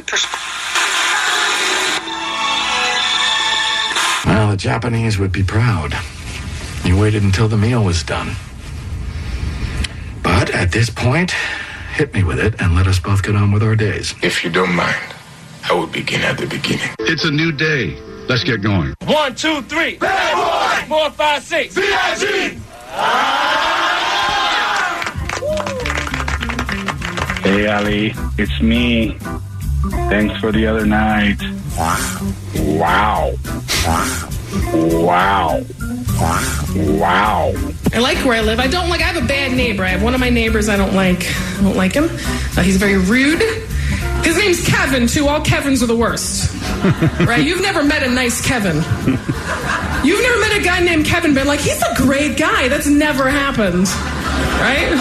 Well, the Japanese would be proud. You waited until the meal was done. But at this point, hit me with it and let us both get on with our days. If you don't mind, I will begin at the beginning. It's a new day. Let's get going. 1, 2, 3. Bad boy! 4, 5, 6. B.I.G. Hey, Ali. It's me. Thanks for the other night. Wow. I like where I live. I have a bad neighbor. I have one of my neighbors I don't like. I don't like him. He's very rude. His name's Kevin, too. All Kevins are the worst. Right? You've never met a nice Kevin. You've never met a guy named Kevin, but he's a great guy. That's never happened. Right?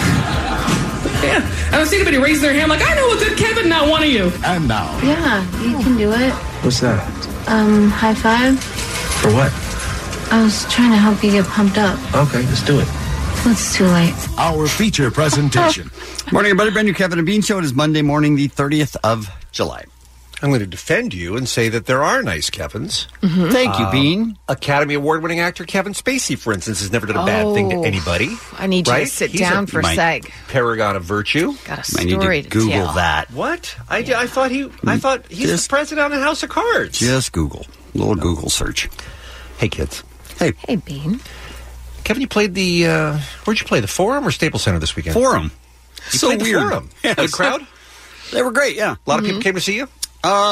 Yeah. I don't see anybody raise their hand I know a good Kevin, not one of you. And now. Yeah, you can do it. What's that? High five. For what? I was trying to help you get pumped up. Okay, let's do it. It's too late. Our feature presentation. Morning, everybody. Brand new Kevin and Bean Show. It is Monday morning, the 30th of July. I'm going to defend you and say that there are nice Kevins. Mm-hmm. Thank you, Bean. Academy Award-winning actor Kevin Spacey, for instance, has never done a bad thing to anybody. I need you to sit down for a sec. Paragon of virtue. Got a story to Google tell. that. What? I thought he's the president of House of Cards. Just Google. A little Google search. Hey, kids. Hey. Hey, Bean. Kevin, you played where'd you play, the Forum or Staples Center this weekend? Forum. You So played weird. The Forum. Good crowd? They were great, yeah. A lot of people came to see you?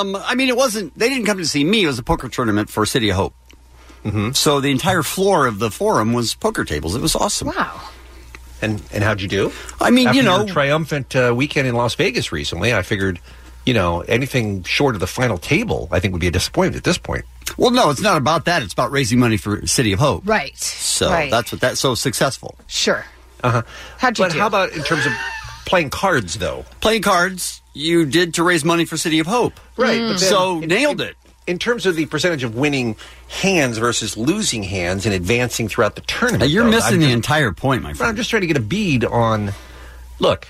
They didn't come to see me. It was a poker tournament for City of Hope. Mm-hmm. So the entire floor of the Forum was poker tables. It was awesome. Wow. And how'd you do? I mean, After your triumphant weekend in Las Vegas recently, I figured, anything short of the final table, I think would be a disappointment at this point. Well, no, it's not about that. It's about raising money for City of Hope. Right. So right. that's so successful. Sure. Uh-huh. How'd you do? But how about in terms of playing cards, though? Playing cards, you did to raise money for City of Hope. Right. But so nailed it. In terms of the percentage of winning hands versus losing hands and advancing throughout the tournament. You're missing the entire point, my friend. I'm just trying to get a bead on, look.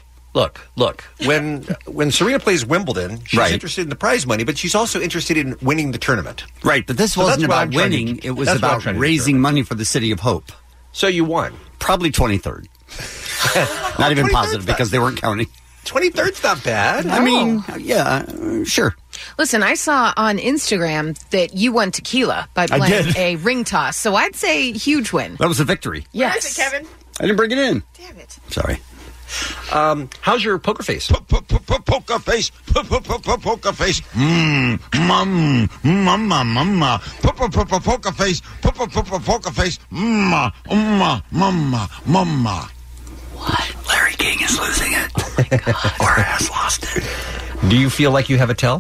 When Serena plays Wimbledon, she's interested in the prize money, but she's also interested in winning the tournament. Right, but this wasn't about winning. It was about raising money for the City of Hope. So you won. Probably 23rd. Not even positive because they weren't counting. 23rd's not bad. I mean, yeah, sure. Listen, I saw on Instagram that you won tequila by playing a ring toss, so I'd say huge win. That was a victory. Yes. Where is it, Kevin? I didn't bring it in. Damn it. Sorry. How's your poker face? Poker face. Poker face. Mama. Poker face. Poker face. Mama. What? Larry King is losing it. Oh my God. Or has lost it. Do you feel like you have a tell?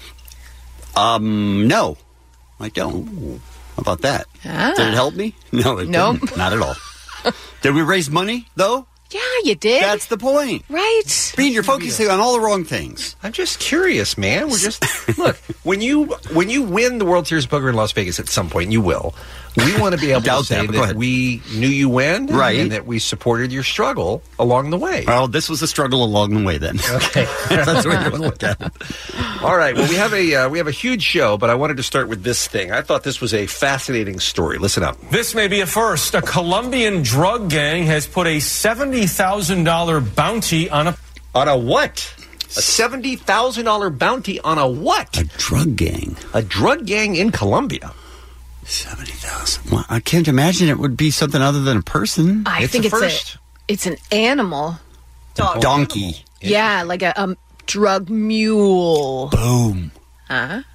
No. I don't. How about that? Ah. Did it help me? No, it didn't. Not at all. Did we raise money, though? Yeah, you did. That's the point. Right. Bean, you're focusing on all the wrong things. I'm just curious, man. We're just look, when you win the World Series of Poker in Las Vegas at some point, you will. We want to be able to say that we knew you when, right, and that we supported your struggle along the way. Well, this was a struggle along the way, then. Okay, that's the way you're going to look at it. All right. Well, we have a huge show, but I wanted to start with this thing. I thought this was a fascinating story. Listen up. This may be a first. A Colombian drug gang has put a $70,000 bounty on a what? A $70,000 bounty on a what? A drug gang. A drug gang in Colombia. 70,000. Well, I can't imagine it would be something other than a person. I think it's an animal. Donkey. Yeah, like a drug mule. Boom. No.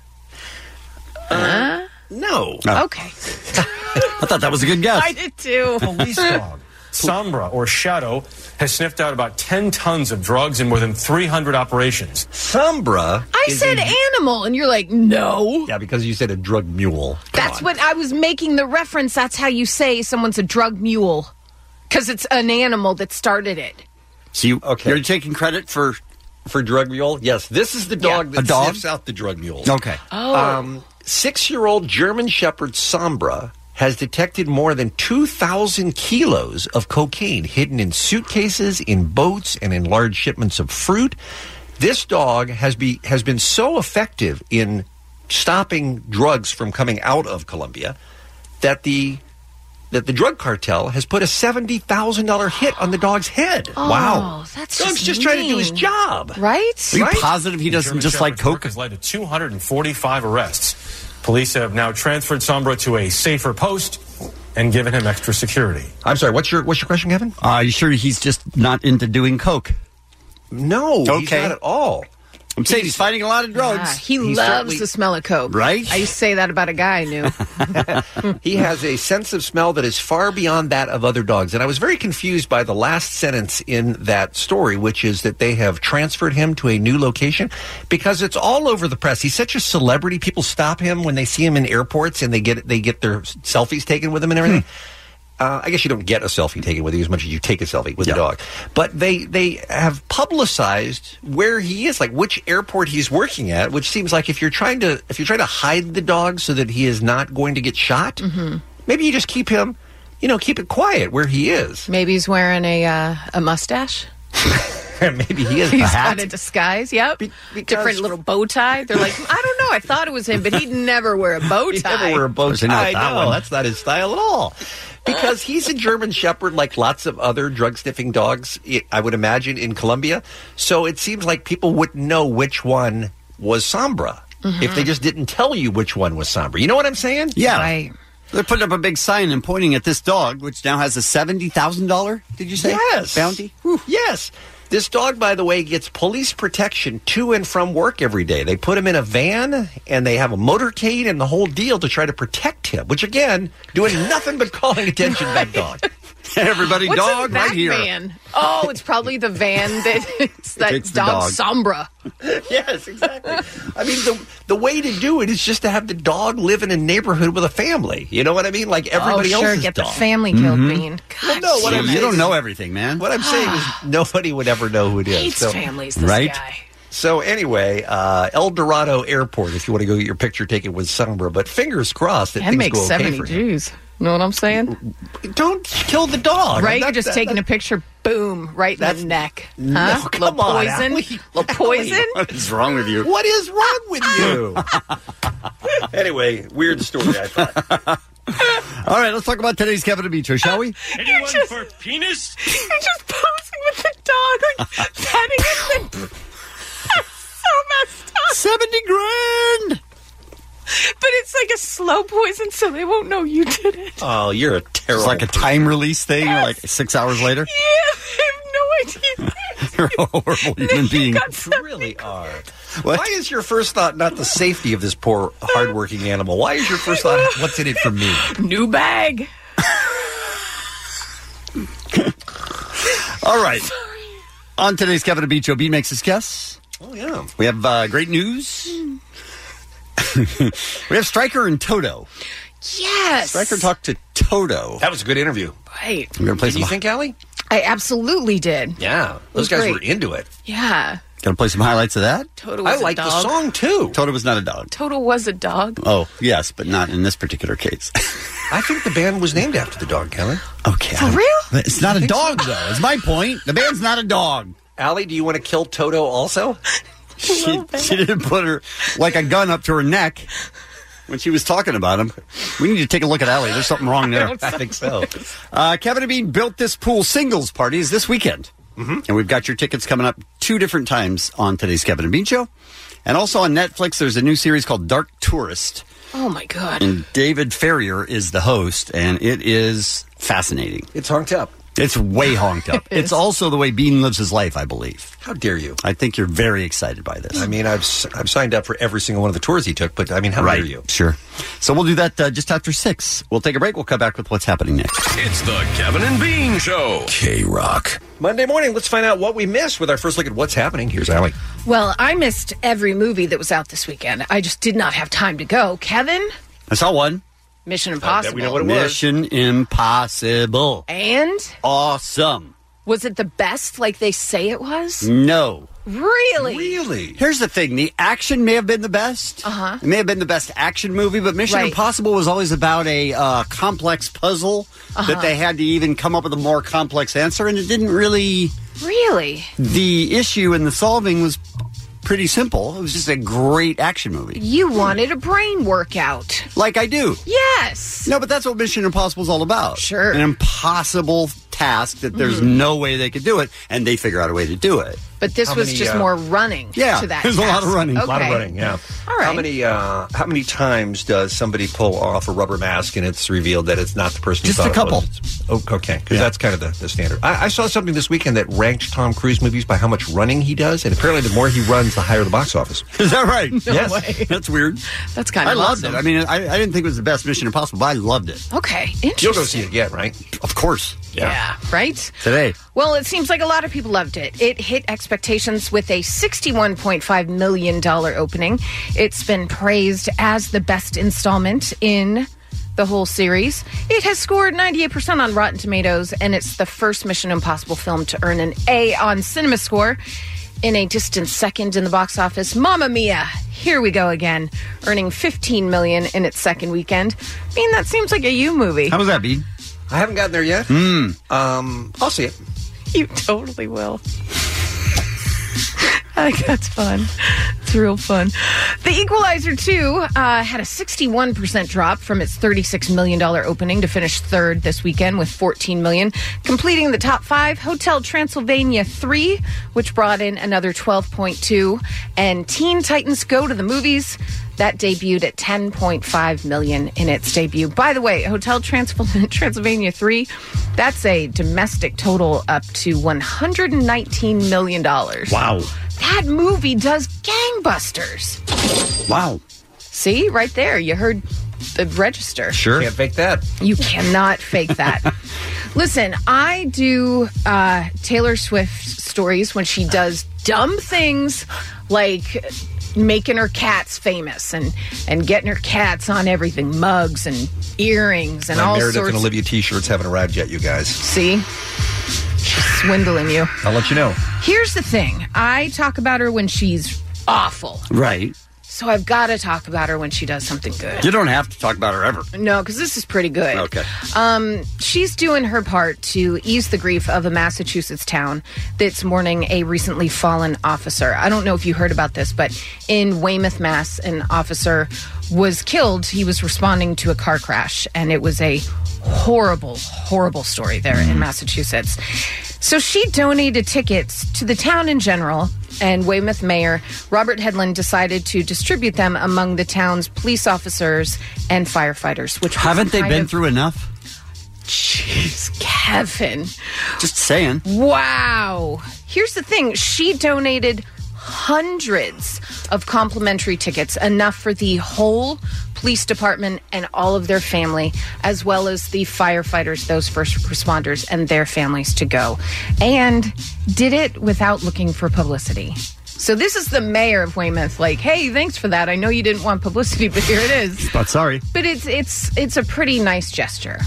Okay. I thought that was a good guess. I did too. Police dog, Sombra, or Shadow, has sniffed out about 10 tons of drugs in more than 300 operations. Sombra? I said animal, and you're like, no. Yeah, because you said a drug mule. That's what I was making the reference. That's how you say someone's a drug mule. Because it's an animal that started it. So you're taking credit for drug mule? Yes, this is the dog that sniffs out the drug mules. Okay. Oh. 6-year-old German Shepherd Sombra has detected more than 2,000 kilos of cocaine hidden in suitcases, in boats, and in large shipments of fruit. This dog has been so effective in stopping drugs from coming out of Colombia that the drug cartel has put a $70,000 hit on the dog's head. Oh, wow. That's Dog's just trying to do his job. Right? Are you positive he doesn't just like Coke? Has led to 245 arrests. Police have now transferred Sombra to a safer post and given him extra security. I'm sorry, what's your question, Kevin? Are you sure he's just not into doing Coke? No, okay. He's not at all. I'm saying he's fighting a lot of drugs. Yeah, he loves the smell of Coke. Right? I used to say that about a guy I knew. He has a sense of smell that is far beyond that of other dogs. And I was very confused by the last sentence in that story, which is that they have transferred him to a new location because it's all over the press. He's such a celebrity. People stop him when they see him in airports and they get their selfies taken with him and everything. I guess you don't get a selfie taken with you as much as you take a selfie with the dog. But they have publicized where he is, like which airport he's working at, which seems like if you're trying to hide the dog so that he is not going to get shot, maybe you just keep him, keep it quiet where he is. Maybe he's wearing a mustache. Maybe he is. He's got a disguise. Yep. Different little bow tie. They're like, I don't know. I thought it was him, but he'd never wear a bow tie. He'd never wear a bow tie. No, that's not his style at all. Because he's a German Shepherd like lots of other drug-sniffing dogs, I would imagine, in Colombia. So it seems like people wouldn't know which one was Sombra if they just didn't tell you which one was Sombra. You know what I'm saying? Yeah. Right. They're putting up a big sign and pointing at this dog, which now has a $70,000, did you say? Yes. Bounty? Yes. This dog, by the way, gets police protection to and from work every day. They put him in a van, and they have a motorcade and the whole deal to try to protect him, which, again, doing nothing but calling attention to that dog. Everybody, What's dog in that right here. van? Oh, it's probably the van it's that It's the dog dog. Sombra. Yes, exactly. I mean, the way to do it is just to have the dog live in a neighborhood with a family. You know what I mean? Like everybody else's get dog. the family killed, Bean. God, no, what I'm You saying don't is- know everything, man. What I'm saying is nobody would ever know who it is. hates families, this Right? guy. So anyway, El Dorado Airport, if you want to go get your picture taken with Sombra, but fingers crossed that That things makes go okay 70 for him. G's. Know what I'm saying? Don't kill the dog. Right? That- You're just taking a picture, boom, right in the neck. Huh? No, come little on, poison? Allie. Little poison? What is wrong with you? What is wrong with you? Anyway, weird story, I thought. All right, let's talk about today's Kevin and Beach, shall we? Anyone for penis? You're just posing with the dog, like petting him. So messed up. 70 grand! But it's like a slow poison, so they won't know you did it. Oh, you're a It's terrible. like a time release thing, like 6 hours later. Yeah, I have no idea. You're a horrible human being. You really are. Why is your first thought not the safety of this poor, hardworking animal? Why is your first thought, what's in it for me? New bag. All right. On today's Kevin and Beach, Bean makes his guess. Oh, yeah. We have great news. We have Stryker and Toto. Yes. Stryker talked to Toto. That was a good interview. Right. I'm going to play Did some. you think, Allie? I absolutely did. Yeah. was Those guys great. were into it. Yeah. Going to play some highlights of that. Toto was I like a the dog. song, too. Toto was not a dog. Toto was a dog. Oh, yes, but not in this particular case. I think the band was named after the dog, Kelly. Okay. For real? It's not a dog, though. It's my point. The band's not a dog. Allie, do you want to kill Toto also? She didn't put her like a gun up to her neck when she was talking about him. We need to take a look at Allie. There's something wrong there. I think so. Kevin and Bean built this pool singles parties this weekend. And we've got your tickets coming up 2 different times on today's Kevin and Bean show. And also on Netflix, there's a new series called Dark Tourist. Oh, my God. And David Ferrier is the host, and it is fascinating. It's honked up. It's way honked up. It is. It's also the way Bean lives his life, I believe. How dare you? I think you're very excited by this. I mean, I've signed up for every single one of the tours he took, but I mean, how dare you? Sure. So we'll do that just after 6. We'll take a break. We'll come back with what's happening next. It's the Kevin and Bean Show. K-Rock. Monday morning, let's find out what we missed with our first look at what's happening. Here's Allie. Well, I missed every movie that was out this weekend. I just did not have time to go. Kevin? I saw one. Mission Impossible. we know what it was. Mission Impossible. And? Awesome. Was it the best like they say it was? No. Really? Really? Here's the thing. The action may have been the best. Uh-huh. It may have been the best action movie, but Mission Right. Impossible was always about a complex puzzle that they had to even come up with a more complex answer, and it didn't really... Really? The issue in the solving was pretty simple. It was just a great action movie. You wanted a brain workout. Like I do. Yes. No, but that's what Mission Impossible is all about. Sure. An impossible task that there's no way they could do it, and they figure out a way to do it. But this was just more running to that there's task. a lot of running. Okay. A lot of running, yeah. All right. How many times does somebody pull off a rubber mask and it's revealed that it's not the person you Just thought a couple. it was? Oh, okay, because that's kind of the standard. I saw something this weekend that ranked Tom Cruise movies by how much running he does, and apparently the more he runs, the higher the box office. Is that right? Yes. way. That's weird. That's kind of I loved awesome. it. I mean, I didn't think it was the best Mission Impossible, but I loved it. Okay, interesting. You'll go see it again, right? Of course. Yeah, right? Today. Well, it seems like a lot of people loved it. It hit expectations with a $61.5 million opening. It's been praised as the best installment in the whole series. It has scored 98% on Rotten Tomatoes, and it's the first Mission Impossible film to earn an A on CinemaScore. In a distant second in the box office, Mamma Mia, here we go again, earning $15 million in its second weekend. I mean, that seems like a you movie. How was that, Bede? I haven't gotten there yet. I'll see it. You totally will. I think that's fun. It's real fun. The Equalizer 2 had a 61% drop from its $36 million opening to finish third this weekend with $14 million. Completing the top five, Hotel Transylvania 3, which brought in another $12.2. And Teen Titans Go to the Movies, that debuted at $10.5 million in its debut. By the way, Hotel Transylvania 3, that's a domestic total up to $119 million. Wow. That movie does gangbusters. Wow. See, right there, you heard the register. Sure. Can't fake that. You cannot fake that. Listen, I do Taylor Swift stories when she does dumb things like making her cats famous and getting her cats on everything, mugs and earrings and My all Meredith sorts. and Olivia t-shirts haven't arrived yet, you guys. See? She's swindling you. I'll let you know. Here's the thing. I talk about her when she's awful. Right. So I've got to talk about her when she does something good. You don't have to talk about her ever. No, because this is pretty good. Okay. She's doing her part to ease the grief of a Massachusetts town that's mourning a recently fallen officer. I don't know if you heard about this, but in Weymouth, Mass., an officer was killed. He was responding to a car crash, and it was a horrible, horrible story there in Massachusetts. So she donated tickets to the town in general, and Weymouth Mayor Robert Hedlund decided to distribute them among the town's police officers and firefighters. Which haven't they been through enough? Jeez, Kevin. Just saying. Wow. Here's the thing. She donated hundreds of complimentary tickets, enough for the whole police department and all of their family, as well as the firefighters, those first responders, and their families to go. And did it without looking for publicity. So this is the mayor of Weymouth, like, hey, thanks for that. I know you didn't want publicity, but here it is. But sorry. But it's a pretty nice gesture.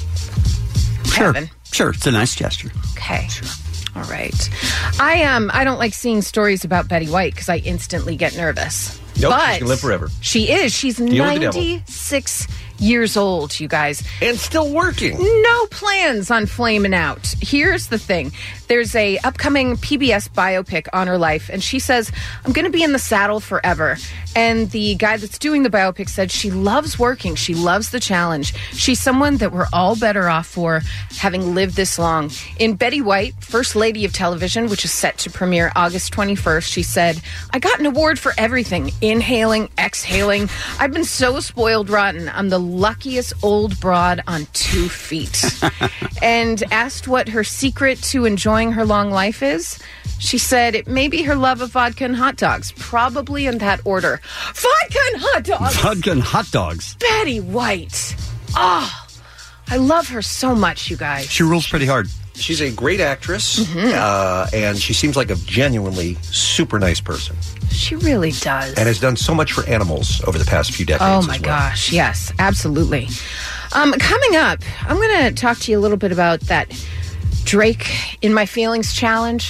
Sure. Kevin. Sure. It's a nice gesture. Okay. Sure. All right. I don't like seeing stories about Betty White because I instantly get nervous. Nope, but she can live forever. She is. She's Deal with the devil. 96 years old, you guys. And still working. No plans on flaming out. Here's the thing. There's a upcoming PBS biopic on her life, and she says, I'm going to be in the saddle forever. And the guy that's doing the biopic said she loves working. She loves the challenge. She's someone that we're all better off for, having lived this long. In Betty White, First Lady of Television, which is set to premiere August 21st, she said, I got an award for everything. Inhaling, exhaling. I've been so spoiled rotten. I'm the luckiest old broad on 2 feet. And asked what her secret to enjoying her long life is, she said it may be her love of vodka and hot dogs, probably in that order. Vodka and hot dogs! Vodka and hot dogs. Betty White. Oh, I love her so much, you guys. She rules pretty hard. She's a great actress, and she seems like a genuinely super nice person. She really does. And has done so much for animals over the past few decades. Oh, my as well. gosh. Yes, absolutely. Coming up, I'm going to talk to you a little bit about that Drake in My Feelings challenge.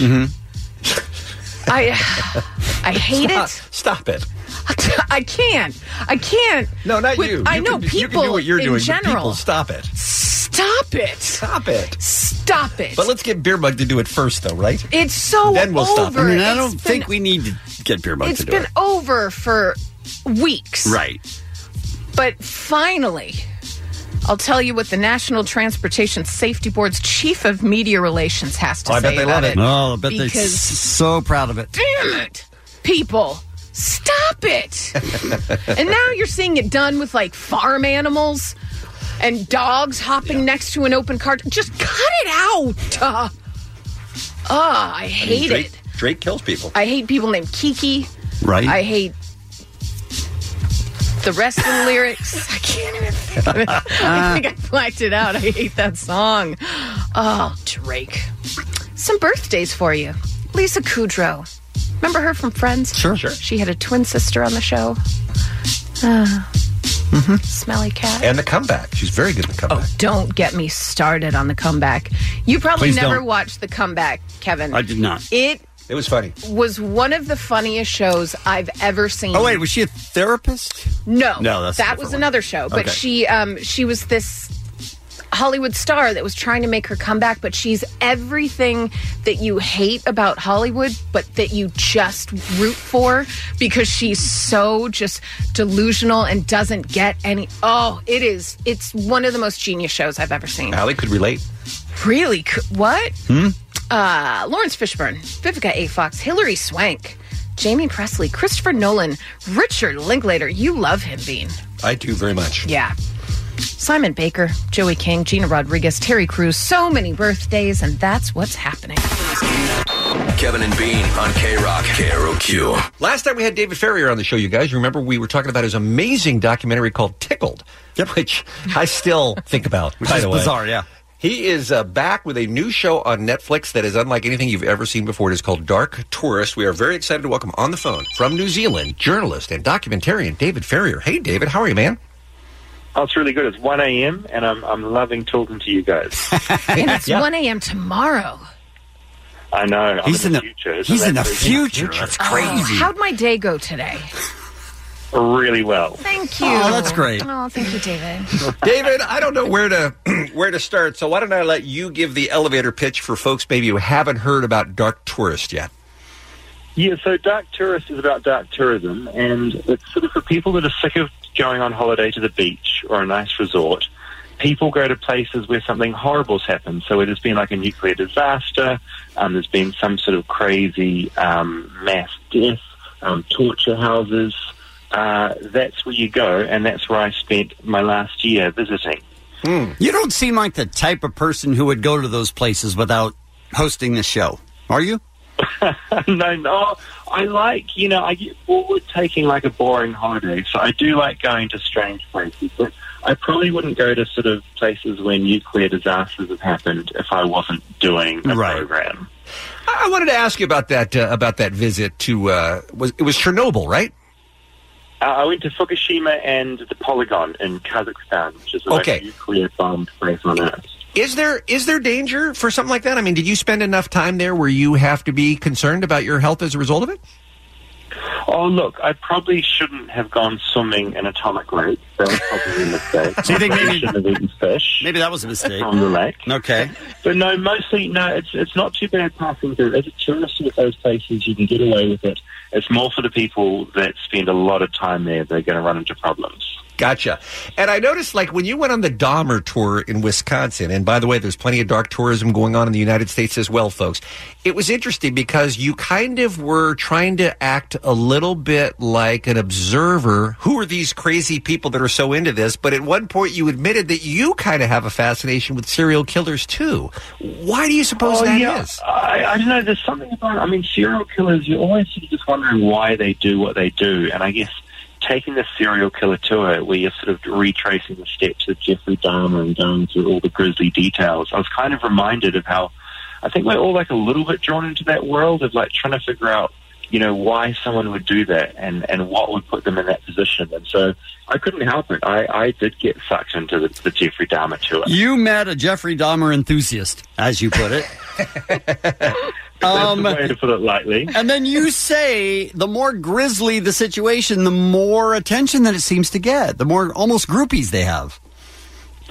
I hate it. Stop it. I can't. No, not you. I know You people can do what you're in doing, general. but people, stop it. Stop Stop it. Stop it. Stop it. But let's get Beer Mug to do it first, though, right? It's so Then we'll over. stop. I mean, I don't think we need to get Beer Mug It's to do it. been over for weeks. Right. But finally, I'll tell you what the National Transportation Safety Board's Chief of Media Relations has to say I bet they about love it. Oh, I bet they're because- so proud of it. Damn it, people. Stop it. And now you're seeing it done with like farm animals and dogs hopping next to an open car. Just cut it out. I hate it. Drake kills people. I hate people named Kiki. Right. I hate the rest of the lyrics. I can't even think of it. I think I blacked it out. I hate that song. Oh, Drake. Some birthdays for you. Lisa Kudrow. Remember her from Friends? Sure. She had a twin sister on the show. Smelly cat. And the comeback. She's very good in the comeback. Don't get me started on the comeback. You probably Please never don't. watched the comeback, Kevin. I did not. It was funny. Was one of the funniest shows I've ever seen. Oh, wait, was she a therapist? No, No, that's a that different was one. another show. But Okay. she was this Hollywood star that was trying to make her comeback, but she's everything that you hate about Hollywood, but that you just root for because she's so just delusional and doesn't get any. Oh, it's one of the most genius shows I've ever seen. Allie could relate. Really? What? Lawrence Fishburne, Vivica A. Fox, Hilary Swank, Jamie Presley, Christopher Nolan, Richard Linklater. You love him, Bean. I do very much. Yeah. Simon Baker, Joey King, Gina Rodriguez, Terry Crews. So many birthdays, and that's what's happening. Kevin and Bean on K-Rock, KROQ. Last time we had David Ferrier on the show, you guys. Remember we were talking about his amazing documentary called Tickled, which I still think about, Which by is the way. bizarre, yeah. He is back with a new show on Netflix that is unlike anything you've ever seen before. It is called Dark Tourist. We are very excited to welcome on the phone from New Zealand, journalist and documentarian David Ferrier. Hey, David, how are you, man? Oh, it's really good. It's 1 a.m. and I'm loving talking to you guys. And it's 1 a.m. tomorrow. I know. He's in the future. He's in the future. That's crazy. How'd my day go today? Really well. Thank you. Oh, that's great. Oh, thank you, David. David, I don't know where to start, so why don't I let you give the elevator pitch for folks maybe who haven't heard about Dark Tourist yet? Yeah, so Dark Tourist is about dark tourism, and it's sort of for people that are sick of going on holiday to the beach or a nice resort. People go to places where something horrible's happened. So it has been like a nuclear disaster. There's been some sort of crazy mass death, torture houses. That's where you go, and that's where I spent my last year visiting. You don't seem like the type of person who would go to those places without hosting this show. Are you? No. I like, I get bored taking like a boring holiday, so I do like going to strange places. But I probably wouldn't go to sort of places where nuclear disasters have happened if I wasn't doing a program. I wanted to ask you about that visit to it was Chernobyl, right? I went to Fukushima and the Polygon in Kazakhstan, which is the most nuclear-bombed place on Earth. Is there danger for something like that? I mean, did you spend enough time there where you have to be concerned about your health as a result of it? Oh, look, I probably shouldn't have gone swimming in Atomic Lake. That was probably a mistake. So you think maybe shouldn't have eaten fish? Maybe that was a mistake. From the lake. Okay. But no, it's not too bad passing through. As a tourist at those places, you can get away with it. It's more for the people that spend a lot of time there. They're going to run into problems. Gotcha. And I noticed, like, when you went on the Dahmer tour in Wisconsin, and by the way, there's plenty of dark tourism going on in the United States as well, folks. It was interesting because you kind of were trying to act a little bit like an observer. Who are these crazy people that are so into this? But at one point, you admitted that you kind of have a fascination with serial killers, too. Why do you suppose that is? I don't know. There's something about, serial killers, you're always sort of just wondering why they do what they do. And I guess taking the serial killer tour where you're sort of retracing the steps of Jeffrey Dahmer and going through all the grisly details, I was kind of reminded of how I think we're all like a little bit drawn into that world of like trying to figure out, why someone would do that and what would put them in that position. And so I couldn't help it. I did get sucked into the Jeffrey Dahmer tour. You met a Jeffrey Dahmer enthusiast, as you put it. That's the way to put it lightly. And then you say the more grisly the situation, the more attention that it seems to get, the more almost groupies they have.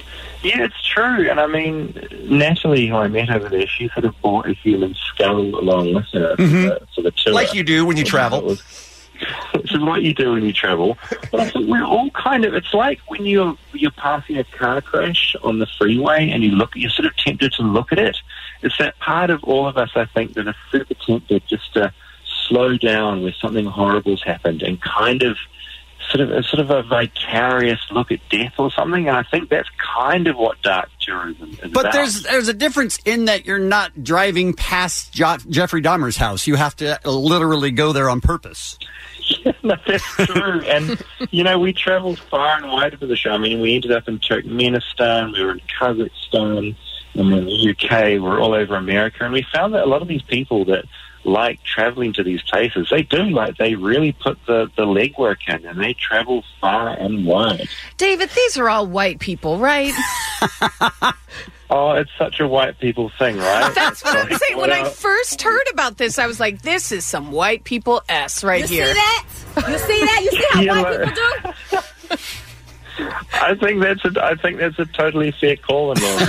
Yeah, it's true. And I mean, Natalie, who I met over there, she sort of brought a human skull along with her for the tour. Like you do when you travel. Which is what you do when you travel. But I think we're all kind of, it's like when you're passing a car crash on the freeway and you're sort of tempted to look at it. It's that part of all of us, I think, that are super tempted just to slow down where something horrible's happened and kind of sort of a vicarious look at death or something, and I think that's kind of what dark tourism is But about. there's a difference in that you're not driving past Jeffrey Dahmer's house. You have to literally go there on purpose. No, that's true. And, we traveled far and wide for the show. I mean, we ended up in Turkmenistan, we were in Kazakhstan, and in the UK, we're all over America, and we found that a lot of these people that like traveling to these places, they really put the legwork in, and they travel far and wide. David, these are all white people, right? Oh, it's such a white people thing, right? That's what I'm saying. When I first heard about this, I was like, this is some white people here. See that? You see that? You see how white people do? I think that's a totally fair call.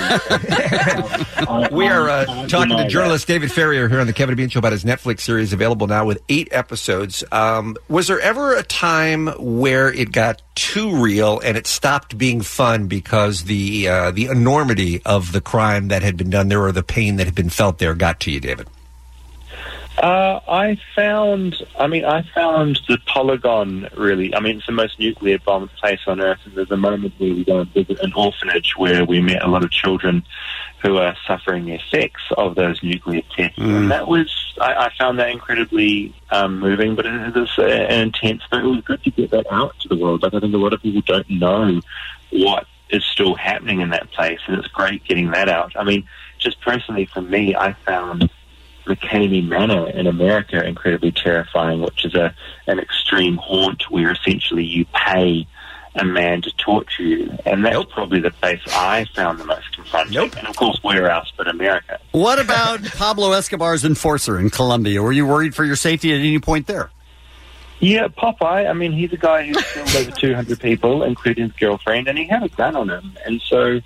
We are talking to journalist David Farrier here on the Kevin and Bean Show about his Netflix series, available now with 8 episodes. Was there ever a time where it got too real and it stopped being fun because the enormity of the crime that had been done there or the pain that had been felt there got to you, David? I found the Polygon really, it's the most nuclear bombed place on Earth, and there's a moment where we go and visit an orphanage where we met a lot of children who are suffering the effects of those nuclear tests. And that was, I found that incredibly moving, but it was intense, but it was good to get that out to the world. Like, I think a lot of people don't know what is still happening in that place, and it's great getting that out. I mean, just personally for me, I found McKamey Manor in America incredibly terrifying, which is an extreme haunt where essentially you pay a man to torture you, and that's probably the place I found the most confronting. And of course, where else but America? What about Pablo Escobar's enforcer in Colombia? Were you worried for your safety at any point there? Yeah, Popeye, he's a guy who's killed over 200 people, including his girlfriend, and he had a gun on him, and so,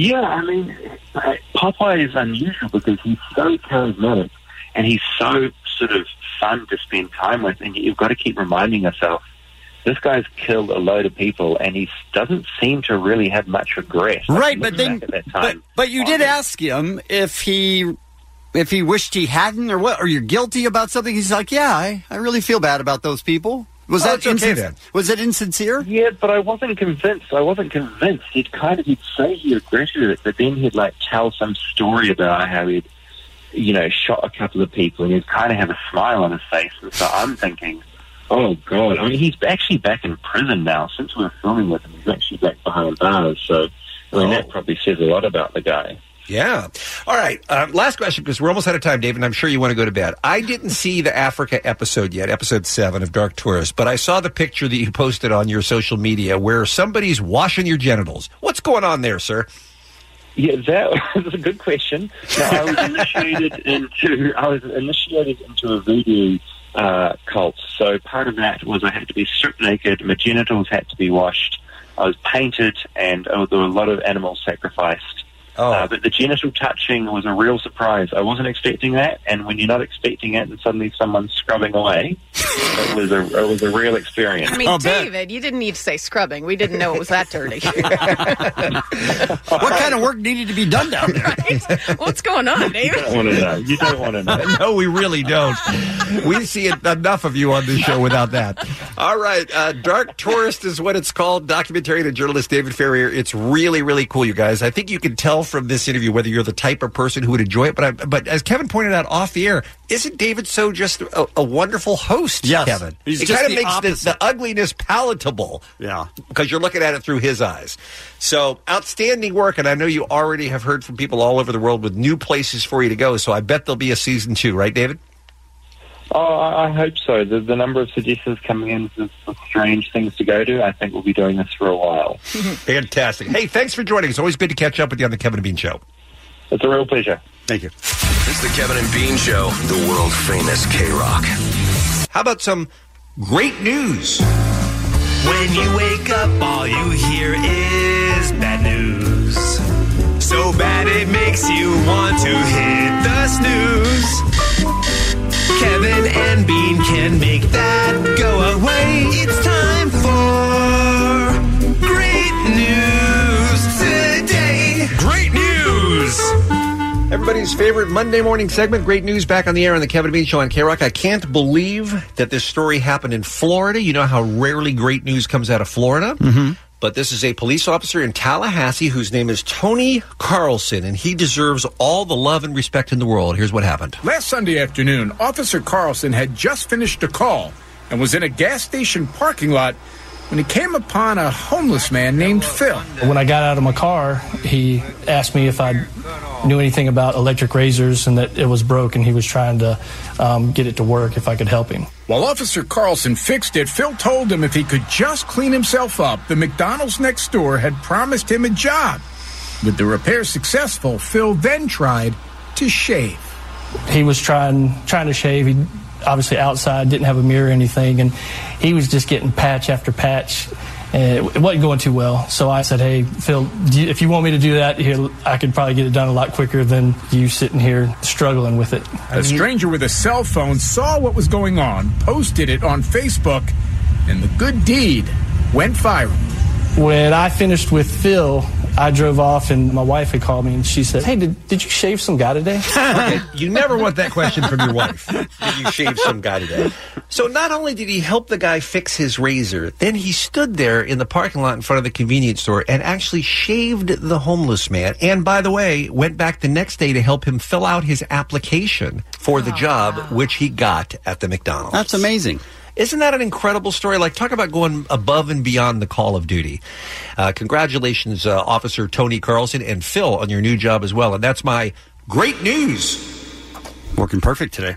Popeye is unusual because he's so charismatic, and he's so sort of fun to spend time with, and you've got to keep reminding yourself, this guy's killed a load of people, and he doesn't seem to really have much regret. Right, but you did ask him if he wished he hadn't, or what, or you're guilty about something. He's like, I really feel bad about those people. Was that was it insincere? Yeah, but I wasn't convinced. He'd say he regretted it, but then he'd tell some story about how he'd shot a couple of people, and he'd kind of have a smile on his face. And so I'm thinking, oh, God. He's actually back in prison now. Since we were filming with him, he's actually back behind bars. So, that probably says a lot about the guy. Yeah. All right. Last question, because we're almost out of time, David, and I'm sure you want to go to bed. I didn't see the Africa episode yet, episode 7 of Dark Tourist, but I saw the picture that you posted on your social media where somebody's washing your genitals. What's going on there, sir? Yeah, that was a good question. Now, I was initiated into a voodoo cult. So part of that was I had to be stripped naked, my genitals had to be washed, I was painted, and there were a lot of animals sacrificed. But the genital touching was a real surprise. I wasn't expecting that, and when you're not expecting it and suddenly someone's scrubbing away, it was a real experience. David, you didn't need to say scrubbing. We didn't know it was that dirty. What kind of work needed to be done down there? Right? What's going on, David? You don't want to know. No, we really don't. We see enough of you on this show without that. All right. Dark Tourist is what it's called. Documentarian and journalist David Farrier. It's really, really cool, you guys. I think you can tell from this interview whether you're the type of person who would enjoy it. But as Kevin pointed out off the air, isn't David so just a wonderful host, yes. Kevin? He's it just kind of makes the ugliness palatable. Yeah. Because you're looking at it through his eyes. So outstanding work, and I know you already have heard from people all over the world with new places for you to go, so I bet there'll be a season 2, right, David? Oh, I hope so. The number of suggestions coming in for strange things to go to, I think we'll be doing this for a while. Fantastic. Hey, thanks for joining us. Always good to catch up with you on the Kevin and Bean Show. It's a real pleasure. Thank you. It's the Kevin and Bean Show, the world famous K-Rock. How about some great news? When you wake up, all you hear is bad news. so bad it makes you want to hit the snooze. Kevin and Bean can make that go away. It's time for great news today. Great news! Everybody's favorite Monday morning segment, Great News, back on the air on the Kevin and Bean Show on K-Rock. I can't believe that this story happened in Florida. You know how rarely great news comes out of Florida? Mm-hmm. But this is a police officer in Tallahassee whose name is Tony Carlson, and he deserves all the love and respect in the world. Here's what happened. Last Sunday afternoon, Officer Carlson had just finished a call and was in a gas station parking lot when he came upon a homeless man named Phil. When I got out of my car, he asked me if I knew anything about electric razors and that it was broke, and he was trying to get it to work if I could help him. While Officer Carlson fixed it, Phil told him if he could just clean himself up, the McDonald's next door had promised him a job. With the repair successful, Phil then tried to shave. He was trying to shave. He obviously outside, didn't have a mirror or anything, and he was just getting patch after patch, and it wasn't going too well. So I said, hey, Phil, if you want me to do that, here, I could probably get it done a lot quicker than you sitting here struggling with it. A stranger with a cell phone saw what was going on, posted it on Facebook, and the good deed went viral. When I finished with Phil, I drove off, and my wife had called me, and she said, hey, did you shave some guy today? Okay, you never want that question from your wife. Did you shave some guy today? So not only did he help the guy fix his razor, then he stood there in the parking lot in front of the convenience store and actually shaved the homeless man. And by the way, went back the next day to help him fill out his application for the job, which he got at the McDonald's. That's amazing. Isn't that an incredible story? Like, talk about going above and beyond the call of duty. Congratulations, Officer Tony Carlson and Phil, on your new job as well. And that's my great news. Working perfect today.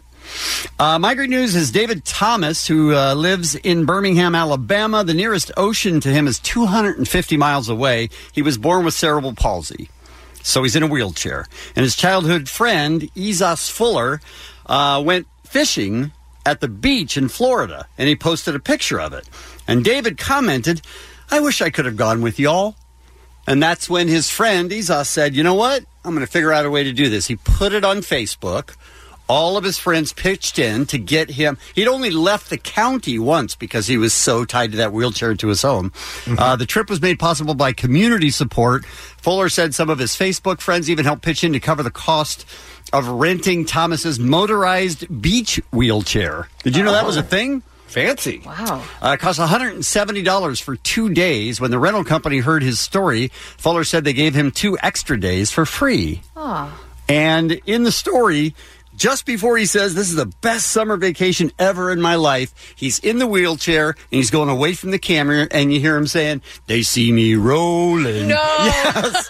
My great news is David Thomas, who lives in Birmingham, Alabama. The nearest ocean to him is 250 miles away. He was born with cerebral palsy, so he's in a wheelchair. And his childhood friend, Izas Fuller, went fishing at the beach in Florida, and he posted a picture of it. And David commented, I wish I could have gone with y'all. And that's when his friend, Izas, said, you know what? I'm going to figure out a way to do this. He put it on Facebook. All of his friends pitched in to get him. He'd only left the county once because he was so tied to that wheelchair to his home. Mm-hmm. The trip was made possible by community support. Fuller said some of his Facebook friends even helped pitch in to cover the cost of renting Thomas's motorized beach wheelchair. Did you know that was a thing? Fancy. Wow. It cost $170 for 2 days. When the rental company heard his story, Fuller said they gave him 2 extra days for free. Oh. And in the story, just before he says, this is the best summer vacation ever in my life, he's in the wheelchair, and he's going away from the camera, and you hear him saying, they see me rolling. No! Yes!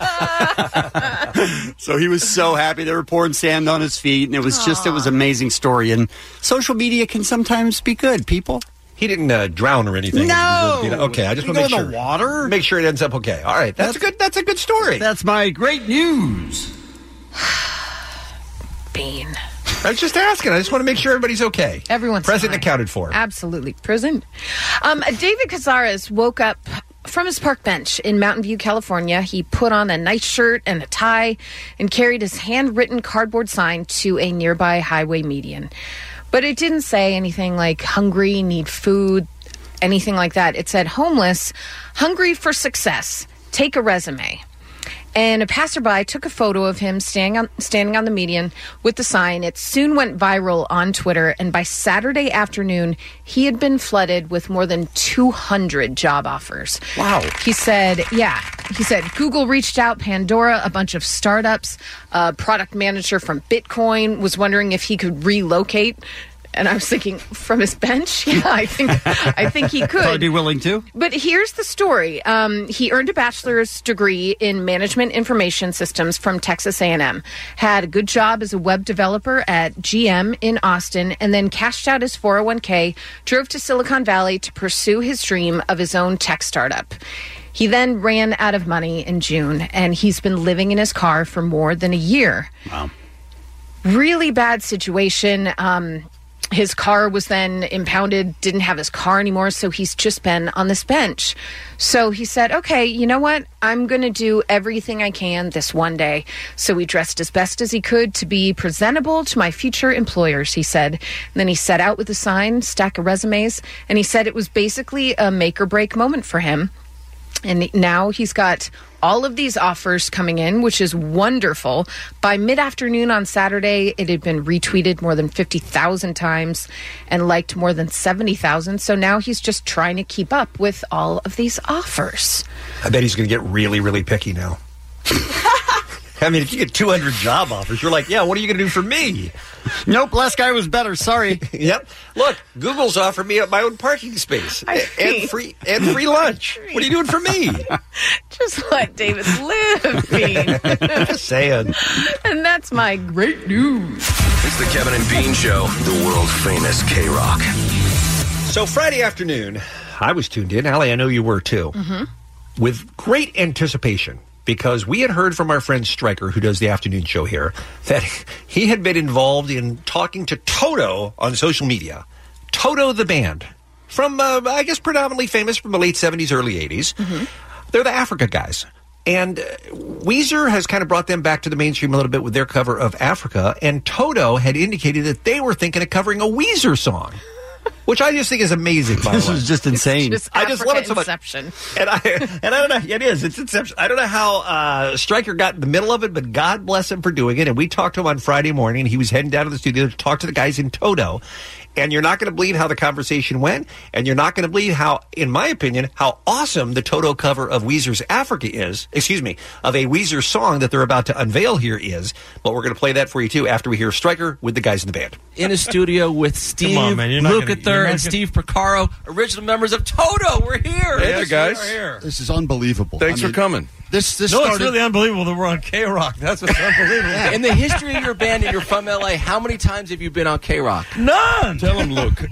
So he was so happy. They were pouring sand on his feet, and it was just, it was an amazing story. And social media can sometimes be good, people. He didn't drown or anything. No! Okay, I just want to make sure. In the water? Make sure it ends up okay. All right, that's a good story. That's my great news. Bean. I was just asking. I just want to make sure everybody's okay. Everyone's present fine. and accounted for. Absolutely. Present. David Cazares woke up from his park bench in Mountain View, California. He put on a nice shirt and a tie and carried his handwritten cardboard sign to a nearby highway median. But it didn't say anything like hungry, need food, anything like that. It said homeless, hungry for success, take a resume. And a passerby took a photo of him standing on the median with the sign. It soon went viral on Twitter, and by Saturday afternoon, he had been flooded with more than 200 job offers. Wow. He said, Google reached out, Pandora, a bunch of startups, a product manager from Bitcoin was wondering if he could relocate. And I was thinking, from his bench? Yeah, I think he could. I'd be willing to. But here's the story. He earned a bachelor's degree in management information systems from Texas A&M, had a good job as a web developer at GM in Austin, and then cashed out his 401k, drove to Silicon Valley to pursue his dream of his own tech startup. He then ran out of money in June, and he's been living in his car for more than a year. Wow. Really bad situation. His car was then impounded, didn't have his car anymore, so he's just been on this bench. So he said, okay, you know what? I'm going to do everything I can this one day. So he dressed as best as he could to be presentable to my future employers, he said. And then he set out with a sign, stack of resumes, and he said it was basically a make or break moment for him. And now he's got all of these offers coming in, which is wonderful. By mid-afternoon on Saturday, it had been retweeted more than 50,000 times and liked more than 70,000. So now he's just trying to keep up with all of these offers. I bet he's going to get really, really picky now. I mean, if you get 200 job offers, you're like, yeah, what are you going to do for me? Nope, last guy was better. Sorry. Yep. Look, Google's offered me my own parking space and free lunch. What are you doing for me? Just let David live, Bean. Just saying. And that's my great news. It's the Kevin and Bean Show, the world famous K-Rock. So Friday afternoon, I was tuned in. Allie, I know you were too. Mm-hmm. With great anticipation. Because we had heard from our friend Stryker, who does the afternoon show here, that he had been involved in talking to Toto on social media. Toto the band, from, I guess, predominantly famous from the late 70s, early 80s. Mm-hmm. They're the Africa guys. And Weezer has kind of brought them back to the mainstream a little bit with their cover of Africa. And Toto had indicated that they were thinking of covering a Weezer song. Which I just think is amazing. By This the way. is just insane. I just wanted so much. Inception. And I don't know. It is. It's Inception. I don't know how Stryker got in the middle of it, but God bless him for doing it. And we talked to him on Friday morning. He was heading down to the studio to talk to the guys in Toto. And you're not going to believe how the conversation went. And you're not going to believe how, in my opinion, how awesome the Toto cover of Weezer's Africa is. Excuse me, of a Weezer song that they're about to unveil here is. But we're going to play that for you, too, after we hear Stryker with the guys in the band. In a studio with Steve Lukather and Steve Porcaro, original members of Toto. We're here. Hey, guys. This is unbelievable. Thanks for coming. This no, started... it's really unbelievable that we're on K-Rock. That's what's unbelievable. In the history of your band and you're from LA, how many times have you been on K-Rock? None. Tell him, Luke.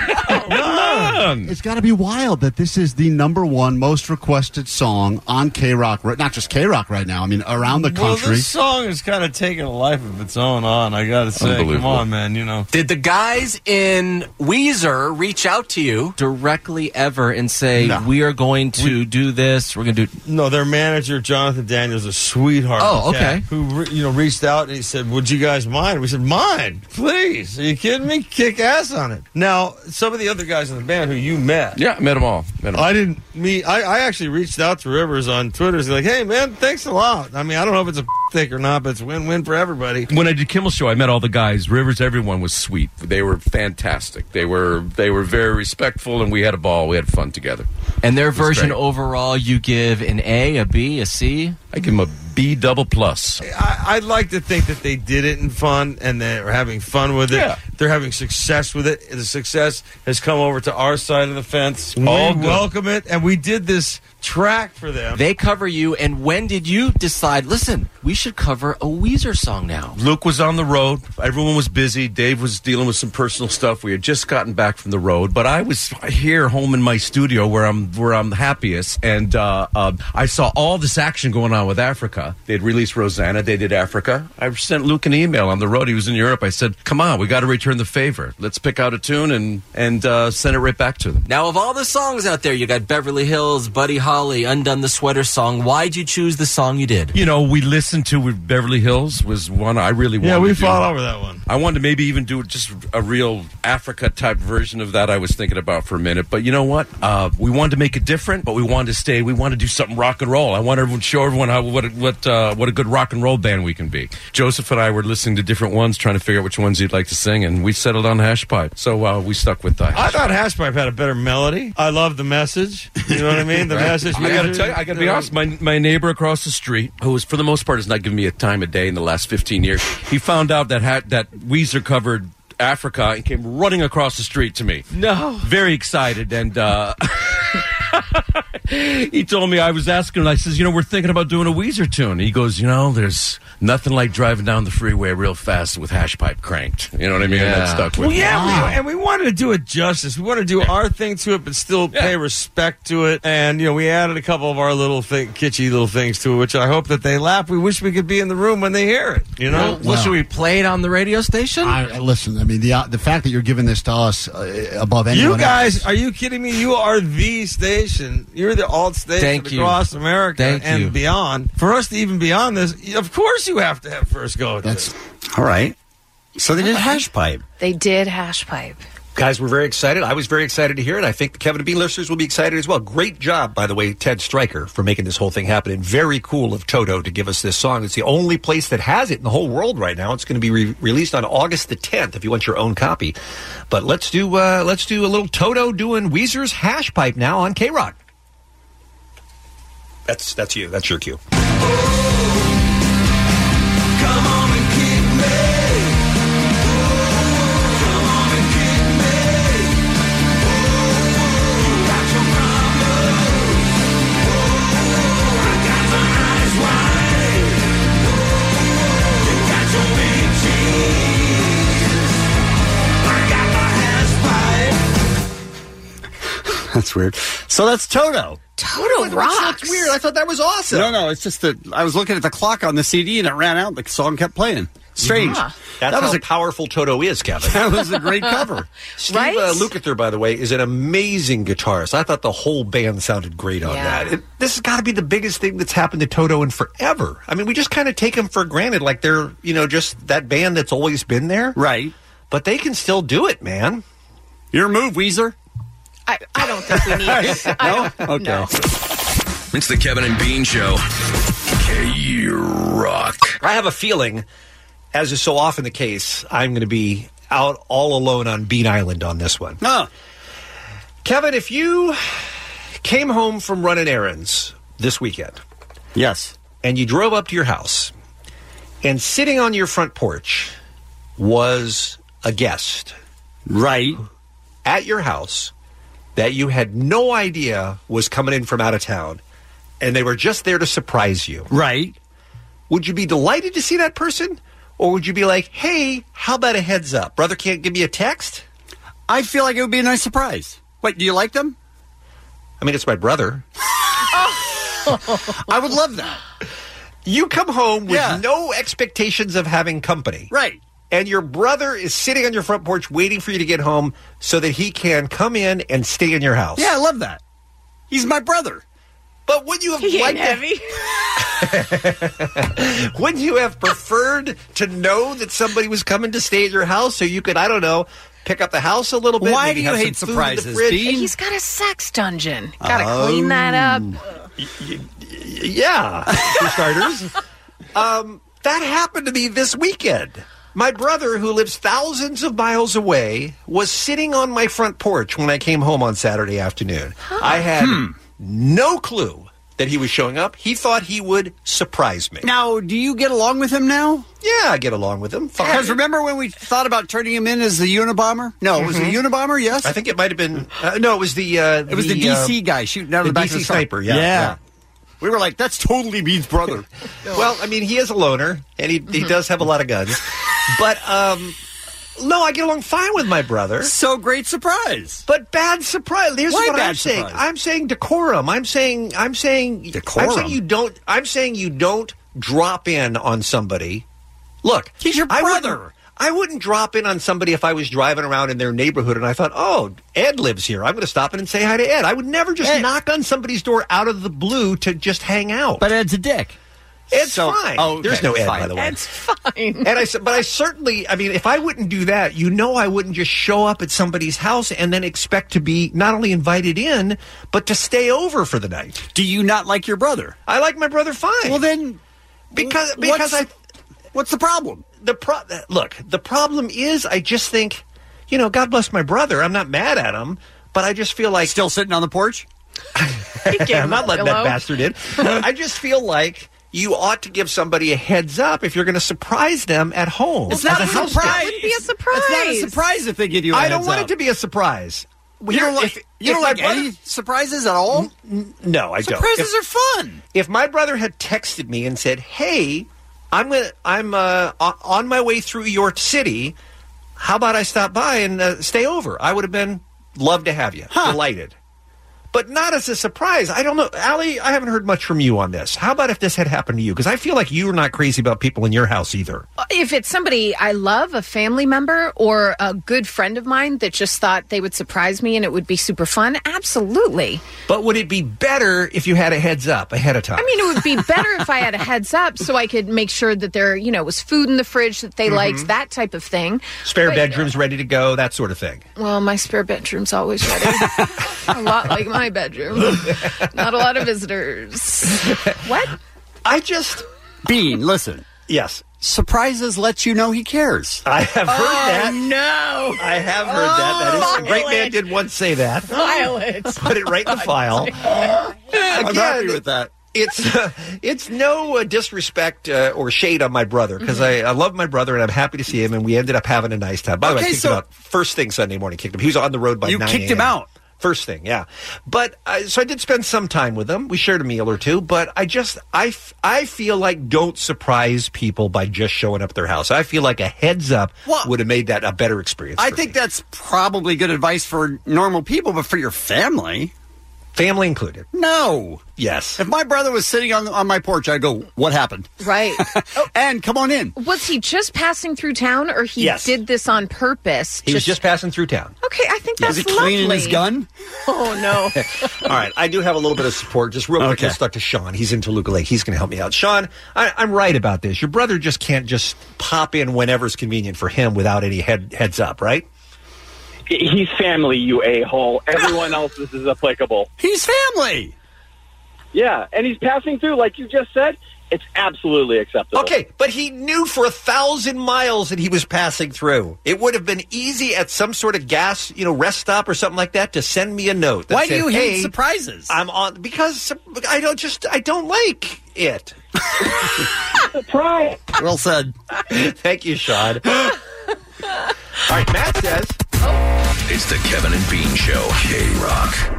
None. It's got to be wild that this is the #1 most requested song on K-Rock, not just K-Rock right now. I mean, around the country. Well, this song is kind of taking a life of its own on, I got to say. Come on, man, you know. Did the guys in Weezer reach out to you directly ever and say, we are going to do this, we're going to do... No, their manager, Jonathan Daniels, a sweetheart. Oh, okay. Who, reached out and he said, would you guys mind? We said, mind, please. Are you kidding me? Kick ass on it. Now, some of the other guys in the band who you met. Yeah, I met them all. I actually reached out to Rivers on Twitter. He's like, hey, man, thanks a lot. I mean, I don't know if it's a thing or not, but it's a win-win for everybody. When I did Kimmel Show, I met all the guys. Rivers, everyone was sweet. They were fantastic. They were very respectful, and we had a ball. We had fun together. And their version overall, you give an A, a B, a C? I give them a B++. I'd like to think that they did it in fun and they're having fun with it. Yeah. They're having success with it. The success has come over to our side of the fence. We welcome it, and we did this track for them. They cover you, and when did you decide, listen, we should cover a Weezer song now? Luke was on the road. Everyone was busy. Dave was dealing with some personal stuff. We had just gotten back from the road, but I was here home in my studio where I'm happiest, and I saw all this action going on with Africa. They'd released Rosanna. They did Africa. I sent Luke an email on the road. He was in Europe. I said, come on, we got to return the favor. Let's pick out a tune and send it right back to them. Now, of all the songs out there, you got Beverly Hills, Buddy Holly, Undone the Sweater Song. Why'd you choose the song you did? You know, we listened to Beverly Hills was one I really wanted to do. Yeah, we fought over that one. I wanted to maybe even do just a real Africa-type version of that I was thinking about for a minute. But you know what? We wanted to make it different, but we wanted to do something rock and roll. I want to show everyone what a good rock and roll band we can be. Joseph and I were listening to different ones, trying to figure out which ones he'd like to sing, and we settled on Hash Pipe. So we stuck with that. I thought Hash Pipe had a better melody. I love the message. You know what I mean? The message. I got to tell you, I got to be honest. My neighbor across the street, who was for the most part has not given me a time of day in the last 15 years, he found out that Weezer covered Africa and came running across the street to me. No. Very excited, and He told me, I was asking him, I says, we're thinking about doing a Weezer tune. He goes, there's nothing like driving down the freeway real fast with hash pipe cranked. You know what I mean? Yeah. That stuck with me. And we wanted to do it justice. We want to do our thing to it, but still pay respect to it. And, we added a couple of our little kitschy little things to it, which I hope that they laugh. We wish we could be in the room when they hear it, Well, should we play it on the radio station? Listen, I mean, the fact that you're giving this to us above anyone You guys, else. are you kidding me? You are the station. You're the alt station across America and beyond. For us to even be on this, of course you have to have first go at this. All right. So they did hash pipe. They did hash pipe. Guys, we're very excited. I was very excited to hear it. I think the Kevin and Bean listeners will be excited as well. Great job, by the way, Ted Stryker, for making this whole thing happen. And very cool of Toto to give us this song. It's the only place that has it in the whole world right now. It's going to be released on August the 10th if you want your own copy. But let's do a little Toto doing Weezer's Hash Pipe now on K-Rock. That's you. That's your cue. That's weird. So that's Toto. Toto rocks. That's weird. I thought that was awesome. No, it's just that I was looking at the clock on the CD and it ran out. The song kept playing. Strange. That's That was how a powerful Toto is, Kevin. That was a great cover. Steve Right? Lukather, by the way, is an amazing guitarist. I thought the whole band sounded great on that. This has got to be the biggest thing that's happened to Toto in forever. I mean, we just kind of take them for granted, like they're, just that band that's always been there. Right. But they can still do it, man. Your move, Weezer. I don't think we need it. Okay. No. It's the Kevin and Bean Show. K-Rock. I have a feeling, as is so often the case, I'm going to be out all alone on Bean Island on this one. Kevin, if you came home from running errands this weekend. Yes. And you drove up to your house, and sitting on your front porch was a guest. Right. At your house that you had no idea was coming in from out of town, and they were just there to surprise you. Right. Would you be delighted to see that person? Or would you be like, hey, how about a heads up? Brother can't give me a text? I feel like it would be a nice surprise. Wait, do you like them? I mean, it's my brother. I would love that. You come home with no expectations of having company. Right. And your brother is sitting on your front porch waiting for you to get home so that he can come in and stay in your house. Yeah, I love that. He's my brother. But would you have liked heavy? Wouldn't you have preferred to know that somebody was coming to stay at your house so you could, I don't know, pick up the house a little bit? Why maybe do you have hate some food in the surprises, fridge? Bean? He's got a sex dungeon. Gotta clean that up. Yeah, for starters. That happened to me this weekend. My brother, who lives thousands of miles away, was sitting on my front porch when I came home on Saturday afternoon. I had no clue that he was showing up. He thought he would surprise me. Now, do you get along with him now? Yeah, I get along with him. Fine. Because remember when we thought about turning him in as the Unabomber? No, it was the Unabomber, yes? I think it might have been... no, it was the... it was the DC guy shooting out of the back DC of the sniper, truck. yeah. We were like, that's totally Bean's brother. Well, I mean, he is a loner, and he does have a lot of guns. But, no, I get along fine with my brother. So great surprise. But bad surprise. Here's Why what bad I'm saying. surprise? I'm saying decorum. I'm saying Decorum? I'm saying you don't drop in on somebody. Look, he's your brother. I wouldn't drop in on somebody if I was driving around in their neighborhood and I thought, oh, Ed lives here. I'm going to stop in and say hi to Ed. I would never just knock on somebody's door out of the blue to just hang out. But Ed's a dick. Ed's fine. Oh, okay, there's no Ed, fine. by the way. Ed's fine. And I certainly, I mean, if I wouldn't do that, I wouldn't just show up at somebody's house and then expect to be not only invited in, but to stay over for the night. Do you not like your brother? I like my brother fine. Well, then, because what's the problem? Look, the problem is I just think, God bless my brother. I'm not mad at him, but I just feel like... Still sitting on the porch? I'm not letting that bastard in. I just feel like you ought to give somebody a heads up if you're going to surprise them at home. It's not a surprise. It wouldn't be a surprise. It's not a surprise if they give you a I heads don't want up. it to be a surprise. You don't like any surprises at all? No, I don't. Surprises are fun. If my brother had texted me and said, "Hey, I'm on my way through your city. How about I stop by and stay over?" I would have been love to have you, delighted. But not as a surprise. I don't know. Allie, I haven't heard much from you on this. How about if this had happened to you? Because I feel like you're not crazy about people in your house either. If it's somebody I love, a family member, or a good friend of mine that just thought they would surprise me and it would be super fun, absolutely. But would it be better if you had a heads up ahead of time? I mean, it would be better if I had a heads up so I could make sure that there, was food in the fridge that they liked, that type of thing. Spare bedrooms ready to go, that sort of thing. Well, my spare bedroom's always ready. A lot like my bedroom. Not a lot of visitors. What? Bean, listen. Yes. Surprises let you know he cares. I have heard that. No. I have heard that. A great man did once say that. Violet. Put it right in the file. I'm happy with that. It's no disrespect or shade on my brother, because I love my brother and I'm happy to see him, and we ended up having a nice time. By the way, I kicked him out first thing Sunday morning. Kicked him. He was on the road by 9 You kicked him out. First thing, yeah. But so I did spend some time with him. We shared a meal or two. But I feel like don't surprise people by just showing up at their house. I feel like a heads up would have made that a better experience. I think that's probably good advice for normal people, but for your family. Family included. No. Yes. If my brother was sitting on my porch, I'd go, "What happened?" Right. And come on in. Was he just passing through town, or he did this on purpose? He was just passing through town. Okay, I think that's lovely. Was he cleaning his gun? Oh, no. All right, I do have a little bit of support. Just real quick, let's talk to Sean. He's in Toluca Lake. He's going to help me out. Sean, I'm right about this. Your brother just can't just pop in whenever's convenient for him without any heads up, right? He's family, you a-hole. Everyone else, this is applicable. He's family. Yeah, and he's passing through, like you just said. It's absolutely acceptable. Okay, but he knew for 1,000 miles that he was passing through. It would have been easy at some sort of gas, rest stop or something like that to send me a note. That Why said, do you hate "Hey, surprises?" I'm on because I don't like it. Surprise. Well said. Thank you, Sean. All right, Matt says. It's the Kevin and Bean Show. K-Rock.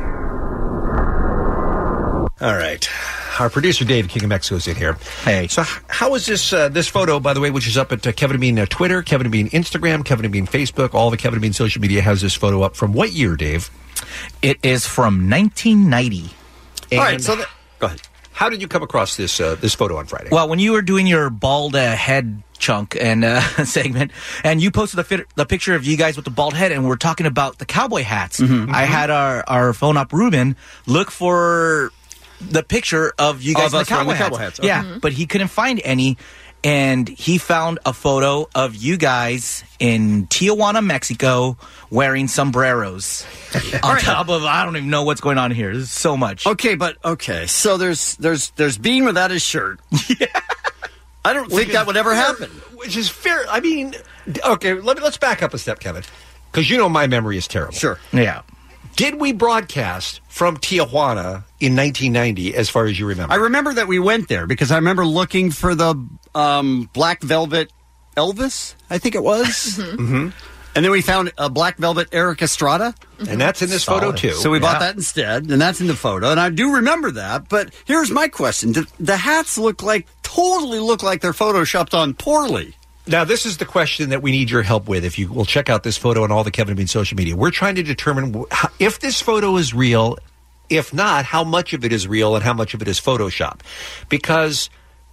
All right. Our producer, Dave, King of Mexico, is in here. Hey. So how is this photo, by the way, which is up at Kevin and Bean Twitter, Kevin and Bean Instagram, Kevin and Bean Facebook, all the Kevin and Bean social media has this photo up. From what year, Dave? It is from 1990. And all right, so go ahead. How did you come across this photo on Friday? Well, when you were doing your bald head chunk and segment, and you posted the picture of you guys with the bald head, and we're talking about the cowboy hats. I had our phone up, Ruben, look for the picture of you guys in the cowboy hats. Okay. Yeah, but he couldn't find any, and he found a photo of you guys in Tijuana, Mexico, wearing sombreros on top of, I don't even know what's going on here. There's so much. Okay. So there's Bean without his shirt. Yeah. I don't think that would ever happen. Which is fair. I mean, okay, let's back up a step, Kevin, because my memory is terrible. Sure. Yeah. Did we broadcast from Tijuana in 1990, as far as you remember? I remember that we went there because I remember looking for the Black Velvet Elvis, I think it was. Mm-hmm. And then we found a Black Velvet Eric Estrada. And that's in this photo, too. So we bought that instead, and that's in the photo. And I do remember that, but here's my question. The hats totally look like they're photoshopped on poorly. Now, this is the question that we need your help with. If you will check out this photo on all the Kevin and Bean social media. We're trying to determine if this photo is real. If not, how much of it is real and how much of it is Photoshop. Because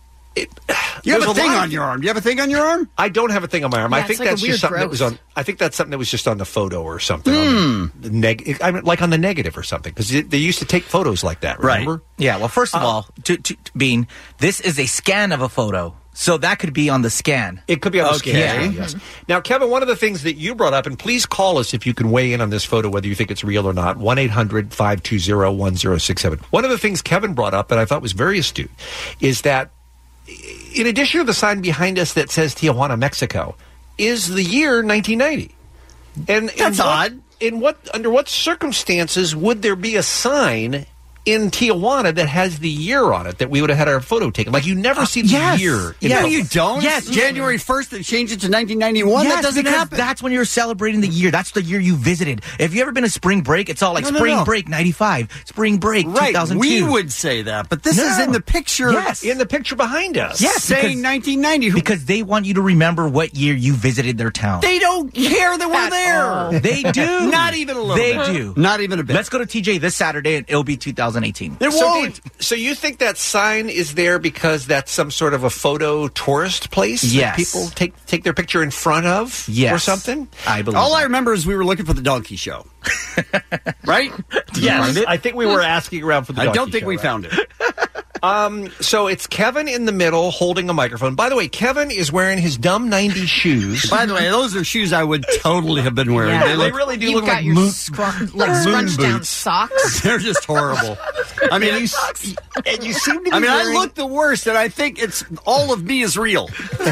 you have a thing on your arm. Do you have a thing on your arm? I don't have a thing on my arm. Yeah, I think that's just something that was on. I think that's something that was just on the photo or something. On the like on the negative or something, because they used to take photos like that. Remember? Right. Yeah. Well, first of all, Bean, this is a scan of a photo. So that could be on the scan. It could be on the scan. Yeah. Yes. Now, Kevin, one of the things that you brought up, and please call us if you can weigh in on this photo, whether you think it's real or not, 1-800-520-1067. One of the things Kevin brought up that I thought was very astute is that in addition to the sign behind us that says Tijuana, Mexico, is the year 1990. And that's odd. Under what circumstances would there be a sign in Tijuana that has the year on it that we would have had our photo taken. Like, you never see the year. No, you don't. Yes, January 1st, they changed it to 1991. Yes, that doesn't because happen. That's when you're celebrating the year. That's the year you visited. If you ever been to spring break, it's all like spring break 95, spring break 2002. We would say that, but this is in the picture. Yes, in the picture behind us. Yes, saying 1990. Because they want you to remember what year you visited their town. They don't care that we're there. They do. Not even a little They bit. do. Not even a bit. Let's go to TJ this Saturday, and it'll be 2018. It won't. So you think that sign is there because that's some sort of a photo tourist place? Yes. That people take their picture in front of? Yes. Or something? I believe All I remember is we were looking for the donkey show. Right? Yes. I think we were asking around for the donkey I don't think show, we right? found it. So it's Kevin in the middle holding a microphone. By the way, Kevin is wearing his dumb 90s shoes. By the way, those are shoes I would totally have been wearing. Yeah. They really do You've look got like your moon scrunched down boots. socks. They're just horrible. I mean, and you seem to be I wearing... look the worst, and I think it's all of me is real.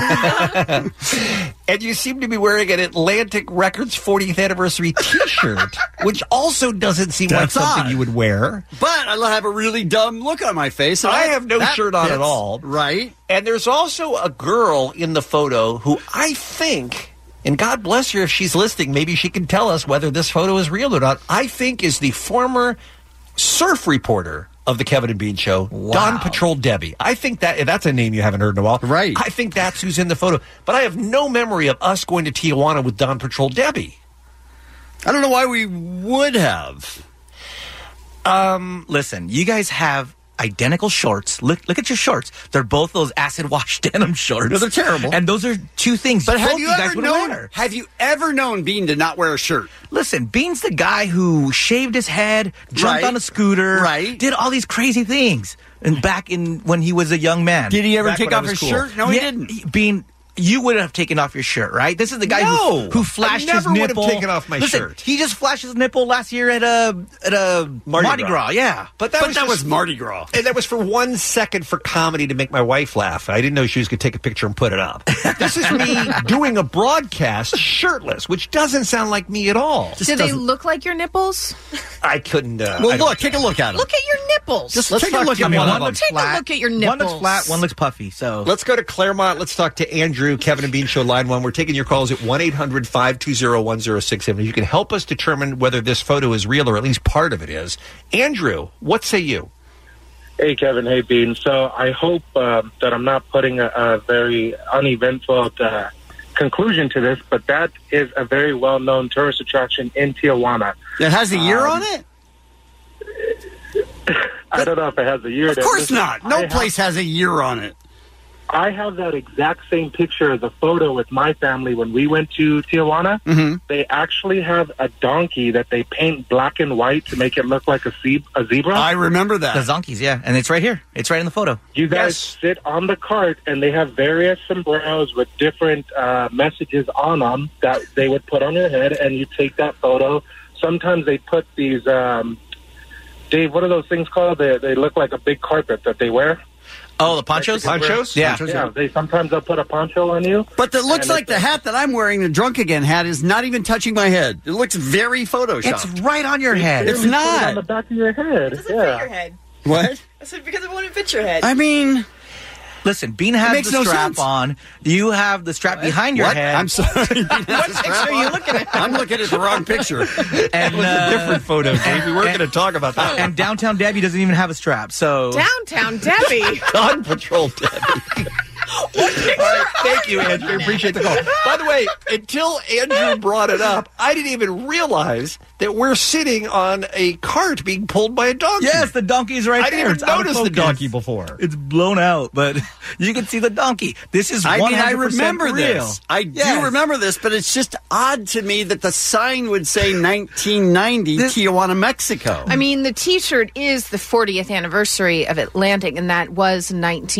And you seem to be wearing an Atlantic Records 40th anniversary T-shirt, which also doesn't seem That's like something odd. you would wear. But I have a really dumb look on my face. And I have no that shirt on fits. at all. Right. And there's also a girl in the photo who I think, and God bless her if she's listening, maybe she can tell us whether this photo is real or not, I think is the former surf reporter of the Kevin and Bean Show, Don Patrol Debbie. I think that's a name you haven't heard in a while. Right. I think that's who's in the photo. But I have no memory of us going to Tijuana with Don Patrol Debbie. I don't know why we would have. Listen, you guys have identical shorts. Look at your shorts. They're both those acid wash denim shorts. No, they're terrible. And those are two things. But both have you guys ever would known? wear. Have you ever known Bean to not wear a shirt? Listen, Bean's the guy who shaved his head, jumped on a scooter, did all these crazy things. And back in when he was a young man. Did he ever Back take when I off was his cool. shirt? No, he didn't. Bean, you would have taken off your shirt, right? This is the guy who flashed I his never would have nipple. taken off my Listen, shirt. He just flashed his nipple last year at a Mardi Gras. Yeah, But that That was just- Mardi Gras. And that was for 1 second for comedy to make my wife laugh. I didn't know she was going to take a picture and put it up. This is me doing a broadcast shirtless, which doesn't sound like me at all. Do they look like your nipples? I couldn't. Well, I don't- look, take a look at him. Look at your nipples. Just Let's take a talk look to at me. one One of them. looks Take a look at your nipples. One looks flat, one looks puffy. So Let's go to Claremont. Let's talk to Andrew, Kevin and Bean Show, line 1. We're taking your calls at 1-800-520-1067. You can help us determine whether this photo is real or at least part of it is. Andrew, what say you? Hey, Kevin. Hey, Bean. So I hope that I'm not putting a very uneventful conclusion to this, but that is a very well-known tourist attraction in Tijuana. It has a year on it? I don't know if it has a year. Of course not. No place has a year on it. I have that exact same picture as a photo with my family when we went to Tijuana. Mm-hmm. They actually have a donkey that they paint black and white to make it look like a zebra. I remember that. the donkeys, yeah, and it's right here. It's right in the photo. You guys sit on the cart, and they have various sombreros with different messages on them that they would put on your head, and you take that photo. Sometimes they put these, Dave, what are those things called? They look like a big carpet that they wear. Oh, the ponchos? Ponchos? Yeah. Yeah, sometimes they'll put a poncho on you. But it looks And like the hat that I'm wearing, the Drunk Again hat, is not even touching my head. It looks very photoshopped. It's right on your head. It's Put it on not. the back of your head. Doesn't fit your head. What? I said because it wouldn't fit your head. I mean, Listen, Bean It has makes the no strap sense. on. You have the strap behind your what? head. I'm sorry. What picture are you looking at? I'm looking at the wrong picture. And It was a different photo, Dave. We weren't going to talk about that. And Downtown Debbie doesn't even have a strap. So Downtown Debbie. Don Patrol Debbie. All right, thank you, Andrew. Appreciate the call. By the way, until Andrew brought it up, I didn't even realize that we're sitting on a cart being pulled by a donkey. yes, the donkey's right I there. didn't It's even out of notice the focus. donkey before. It's blown out, but you can see the donkey. This is 100% I mean, I remember real. this. I do remember this, but it's just odd to me that the sign would say 1990 Tijuana, Mexico. I mean, the T-shirt is the 40th anniversary of Atlantic, and that was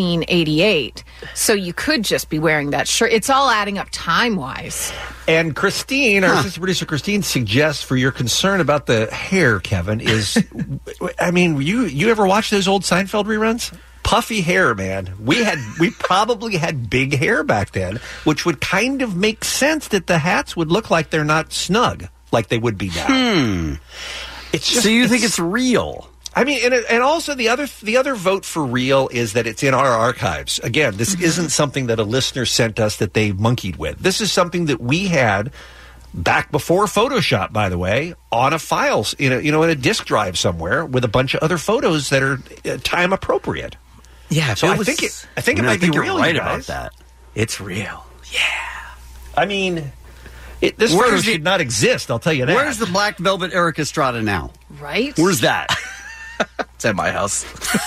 1988. So you could just be wearing that shirt. It's all adding up time-wise. And Christine, our assistant producer Christine, suggests for your concern about the hair, Kevin, is, I mean, you ever watch those old Seinfeld reruns? Puffy hair, man. We probably had big hair back then, which would kind of make sense that the hats would look like they're not snug like they would be now. It's just, so you think it's real? I mean, and also the other vote for real is that it's in our archives. Again, this isn't something that a listener sent us that they monkeyed with. This is something that we had back before Photoshop, by the way, on a file, in a disk drive somewhere with a bunch of other photos that are time appropriate. Yeah, so I think it might be real. You're right you about guys. that. It's real. I mean, this photo should not exist. I'll tell you that. Where's the Black Velvet Eric Estrada now? Right? Where's that? It's at my house.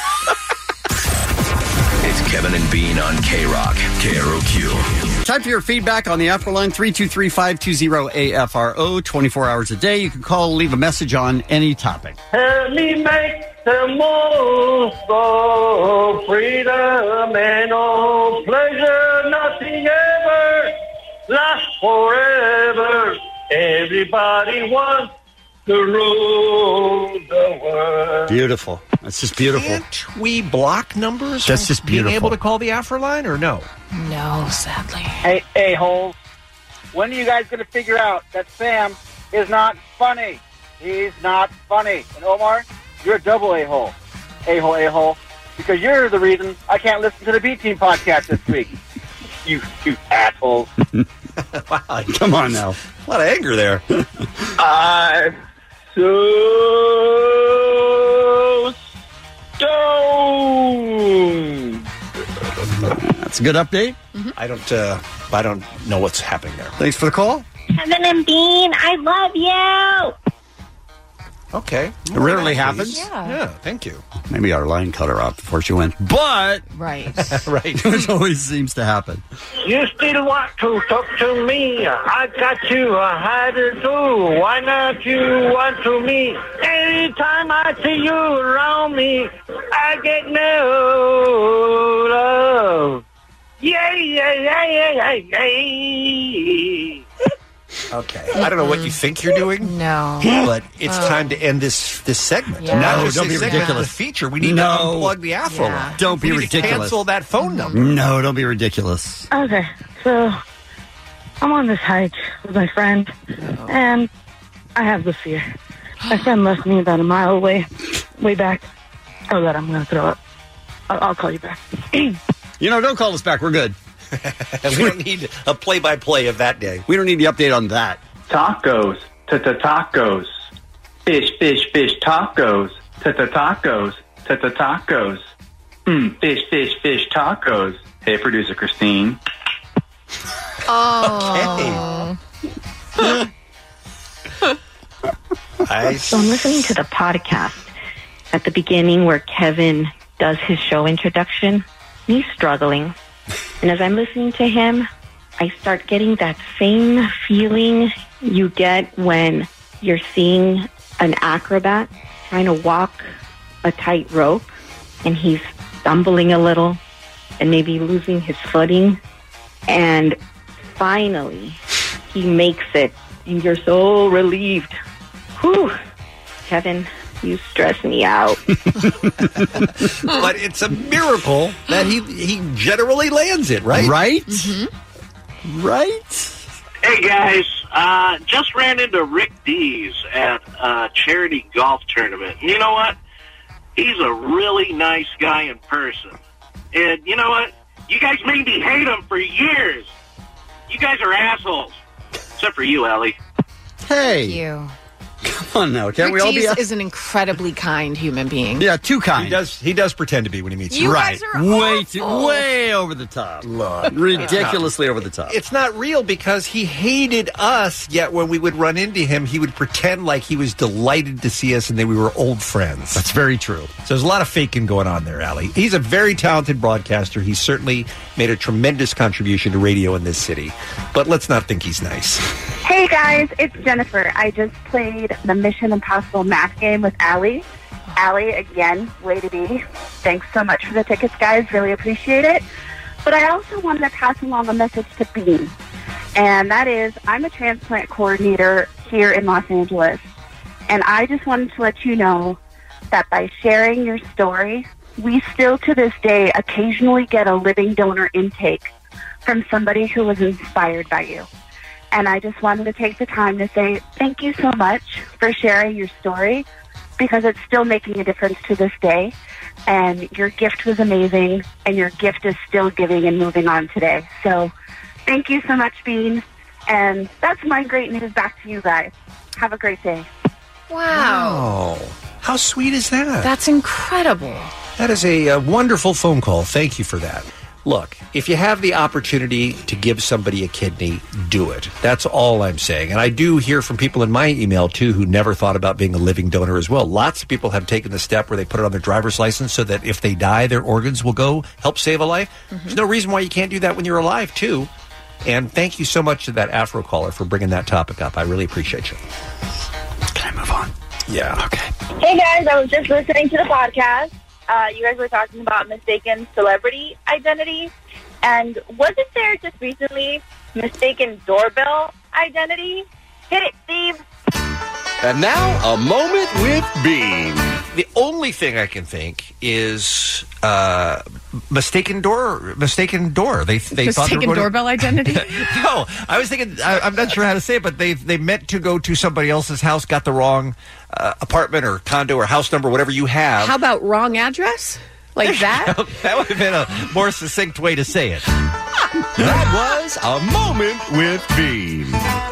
It's Kevin and Bean on K-Rock, KROQ. Time for your feedback on the Afro line, 323-520-AFRO, 24 hours a day. You can call, leave a message on any topic. Help me make the most of freedom and all pleasure. Nothing ever lasts forever. Everybody wants to rule the world. Beautiful. That's just beautiful. Can't we block numbers? That's from just beautiful. Being able to call the Afro line or no? No, sadly. Hey, holes. When are you guys going to figure out that Sam is not funny? He's not funny. And Omar, you're a double a-hole. A-hole. Because you're the reason I can't listen to the B-Team podcast this week. You assholes. Wow. Come on now. A lot of anger there. I'm so stoned. That's a good update. I don't know what's happening there. Thanks for the call. Kevin and Bean, I love you. Okay. It rarely happens. Yeah, thank you. Maybe our line cut her off before she went. But Right. Right. it always seems to happen. You still want to talk to me? I got you a hider too. Why not you want to me? Anytime I see you around me, I get no love. Yay. Okay. I don't know what you think you're doing. No. But it's time to end this segment. Yeah. Not No, just don't this be segment, ridiculous. The feature. We need to unplug the Afro line. Don't be We need to ridiculous. cancel that phone number. No, don't be ridiculous. Okay, so I'm on this hike with my friend, and I have the fear. My friend left me about a mile away, way back. Oh, God, I'm going to throw up. I'll call you back. Don't call us back. We're good. We don't need a play-by-play of that day. We don't need the update on that. Tacos, tacos. Fish, tacos. Tacos, tacos. Fish, tacos. Hey, producer Christine. Oh. So I'm listening to the podcast at the beginning where Kevin does his show introduction. He's struggling. And as I'm listening to him, I start getting that same feeling you get when you're seeing an acrobat trying to walk a tight rope and he's stumbling a little and maybe losing his footing. And finally, he makes it. And you're so relieved. Whew. Kevin, you stress me out. But it's a miracle that he generally lands it, right? Right? Mm-hmm. Right? Hey, guys. Just ran into Rick Dees at a charity golf tournament. You know what? He's a really nice guy in person. And you know what? You guys made me hate him for years. You guys are assholes. Except for you, Ellie. Hey. Thank you. Come on now. Can't Rick we all Dees be... is an incredibly kind human being. Yeah, too kind. He does pretend to be when he meets you. You Right. guys are Way over the top. Ridiculously over the top. It's not real because he hated us, yet when we would run into him, he would pretend like he was delighted to see us and that we were old friends. That's very true. So there's a lot of faking going on there, Allie. He's a very talented broadcaster. He's certainly made a tremendous contribution to radio in this city. But let's not think he's nice. Hey guys, it's Jennifer. I just played the Mission Impossible math game with Allie. Allie, again, way to be. Thanks so much for the tickets, guys. Really appreciate it. But I also wanted to pass along a message to Bean. And that is, I'm a transplant coordinator here in Los Angeles. And I just wanted to let you know that by sharing your story, we still to this day occasionally get a living donor intake from somebody who was inspired by you. And I just wanted to take the time to say thank you so much for sharing your story, because it's still making a difference to this day. And your gift was amazing, and your gift is still giving and moving on today. So thank you so much, Bean. And that's my great news back to you guys. Have a great day. Wow. How sweet is that? That's incredible. That is a wonderful phone call. Thank you for that. Look, if you have the opportunity to give somebody a kidney, do it. That's all I'm saying. And I do hear from people in my email, too, who never thought about being a living donor as well. Lots of people have taken the step where they put it on their driver's license so that if they die, their organs will go help save a life. Mm-hmm. There's no reason why you can't do that when you're alive, too. And thank you so much to that Afro caller for bringing that topic up. I really appreciate you. Can I move on? Yeah. Okay. Hey, guys, I was just listening to the podcast. You guys were talking about mistaken celebrity identity. And wasn't there just recently mistaken doorbell identity? Hit it, Steve. And now, a moment with Bean. The only thing I can think is mistaken door. They thought mistaken doorbell identity? No, I was thinking, I'm not sure how to say it, but they meant to go to somebody else's house, got the wrong apartment or condo or house number, whatever you have. How about wrong address? Like that? That would have been a more succinct way to say it. That was a moment with Bean.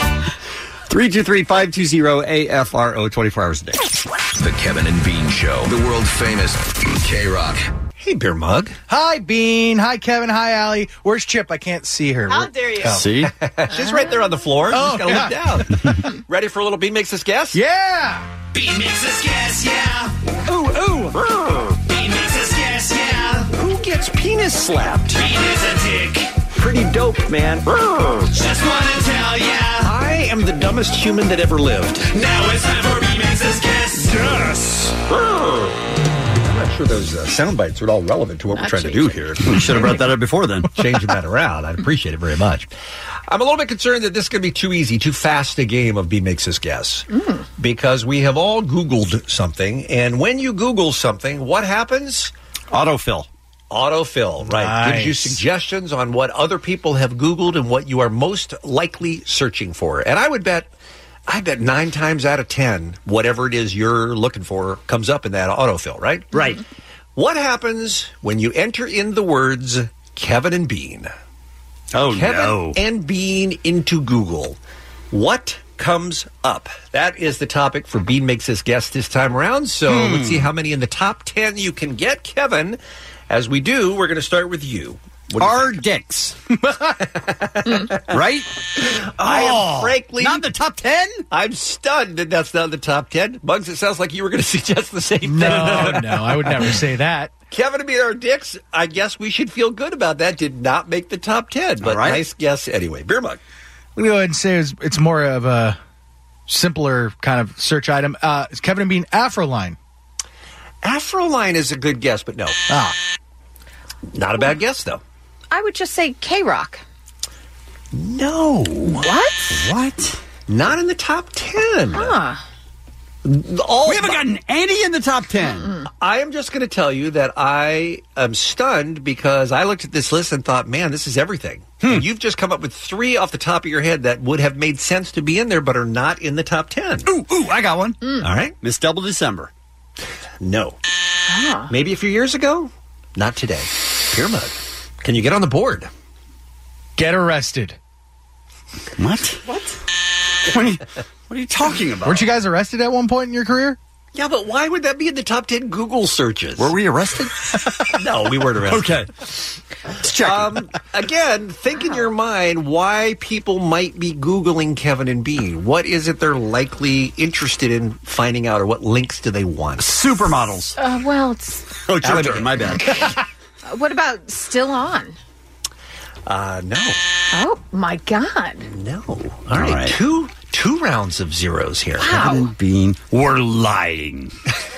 323-520-AFRO 24 hours a day. The Kevin and Bean Show. The world famous K-Rock. Hey, Beer Mug. Hi, Bean. Hi, Kevin. Hi, Allie. Where's Chip? I can't see her. How dare you? See? She's right there on the floor. Oh, She's got to look down. Ready for a little Bean Makes Us Guess? Yeah. Bean makes us guess, yeah. Ooh, ooh. Bean makes us guess, yeah. Who gets penis slapped? Bean is a dick. Pretty dope, man. Just wanna tell ya. I am the dumbest human that ever lived. Now it's time for Bean makes us guess. Yes. I'm not sure those sound bites are all relevant to what we're trying to do here. We should have brought that up before then. Changing that around. I'd appreciate it very much. I'm a little bit concerned that this could be too easy, too fast a game of Bean Makes Us Guess. Because we have all Googled something, and when you Google something, what happens? Autofill. Autofill, right. Nice. Gives you suggestions on what other people have Googled and what you are most likely searching for. And I bet 9 times out of 10, whatever it is you're looking for comes up in that autofill, right? Right. What happens when you enter in the words Kevin and Bean? Oh, Kevin no. and Bean into Google. What comes up? That is the topic for Bean Makes Us Guess this time around. So let's see how many in the top 10 you can get, Kevin. As we do, we're going to start with you. Our dicks. Right? I am frankly... Not the top 10? I'm stunned that that's not the top 10. Bugs, it sounds like you were going to suggest the same thing. No, I would never say that. Kevin and Bean, our dicks, I guess we should feel good about that. Did not make the top 10, but nice guess anyway. Beer Mug. Let me go ahead and say it's more of a simpler kind of search item. It's Kevin and Bean Afroline. Afroline is a good guess, but no. Not a bad guess, though. I would just say K-Rock. No. What? Not in the top 10. Huh. We haven't gotten any in the top 10. I am just going to tell you that I am stunned because I looked at this list and thought, man, this is everything. And you've just come up with 3 off the top of your head that would have made sense to be in there but are not in the top 10. Ooh, I got one. All right. Miss Double December. No. Maybe a few years ago? Not today. Beer Mug. Can you get on the board? Get arrested. What? What are you talking about? Weren't you guys arrested at one point in your career? Yeah, but why would that be in the top 10 Google searches? Were we arrested? No, we weren't arrested. Okay. Let's check. Again, think in your mind why people might be Googling Kevin and Bean. What is it they're likely interested in finding out, or what links do they want? Supermodels. Well, it's... Oh, it's your turn. My bad. What about Still On? No. Oh, my God. No. All right. Two rounds of zeros here. Wow. Kevin and Bean were lying.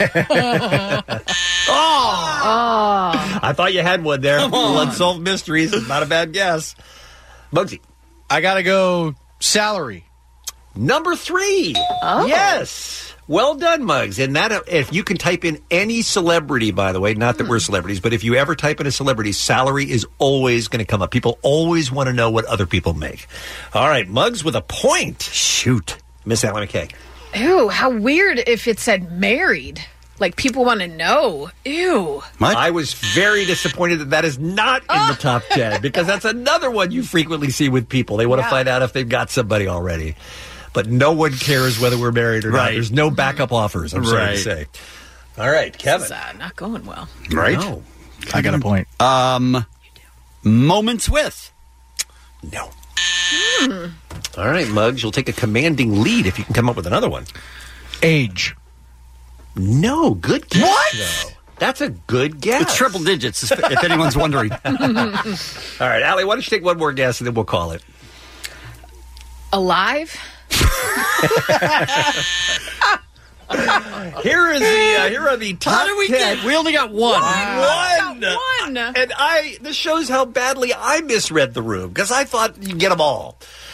I thought you had one there. Unsolved mysteries. Not a bad guess. Bugsy. I got to go salary. Number 3. Oh. Yes. Well done, Muggs. And that, if you can type in any celebrity, by the way, not that we're celebrities, but if you ever type in a celebrity's salary is always going to come up. People always want to know what other people make. All right, Muggs with a point. Shoot. Miss Allie McKay. Ew, how weird if it said married. Like, people want to know. Ew. I was very disappointed that is not in the top 10 because that's another one you frequently see with people. They want to find out if they've got somebody already. But no one cares whether we're married or not. There's no backup offers, I'm sorry to say. All right, Kevin. This is not going well. Right? No. I got a point. Moments with. No. All right, Muggs, you'll take a commanding lead if you can come up with another one. Age. No, good guess. What? Though. That's a good guess. It's triple digits, if anyone's wondering. All right, Allie, why don't you take one more guess and then we'll call it. Alive? Here are the top How do we 10. get? We only got one. One. One. And this shows how badly I misread the room because I thought you'd get them all.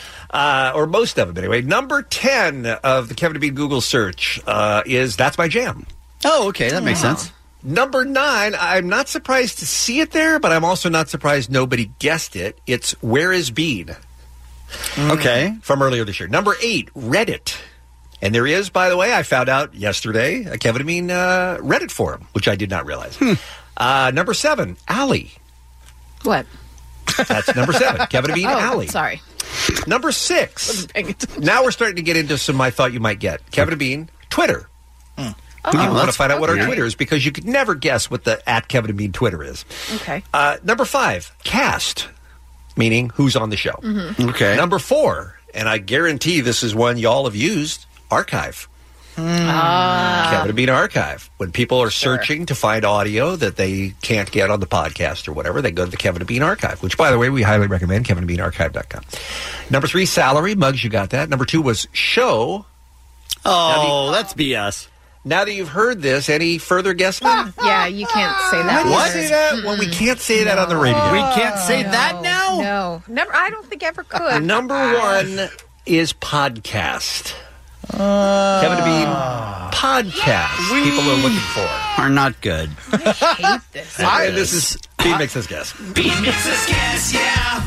Or most of them, anyway. Number 10 of the Kevin and Bean Google search is That's My Jam. Oh, okay. That makes sense. Number 9, I'm not surprised to see it there, but I'm also not surprised nobody guessed it. It's Where Is Bean? Okay. From earlier this year. Number 8, Reddit. And there is, by the way, I found out yesterday, a Kevin and Bean Reddit forum, which I did not realize. Number 7, Allie. What? That's number 7, Kevin and Bean Allie. Sorry. Number 6. Now we're starting to get into some I thought you might get. Kevin and Bean, Twitter. People want to find out what our Twitter is because you could never guess what the @Kevin and Bean Twitter is. Okay. Number 5, Cast, meaning who's on the show. Mm-hmm. Okay. Number 4, and I guarantee this is one y'all have used, Archive. Kevin and Bean Archive. When people are searching to find audio that they can't get on the podcast or whatever, they go to the Kevin and Bean Archive, which, by the way, we highly recommend, kevinandbeanarchive.com. Number 3, Salary. Muggs, you got that. Number 2 was Show. Oh, that's BS. Now that you've heard this, any further guessing? Yeah, you can't say that. What? Say that? Well, we can't say that on the radio. We can't say that now? No. Never. I don't think ever could. Number 1 is podcast. Kevin and Bean podcast. People are looking for. Are not good. I hate this. This is Bean makes us guess. Bean makes us guess, yeah.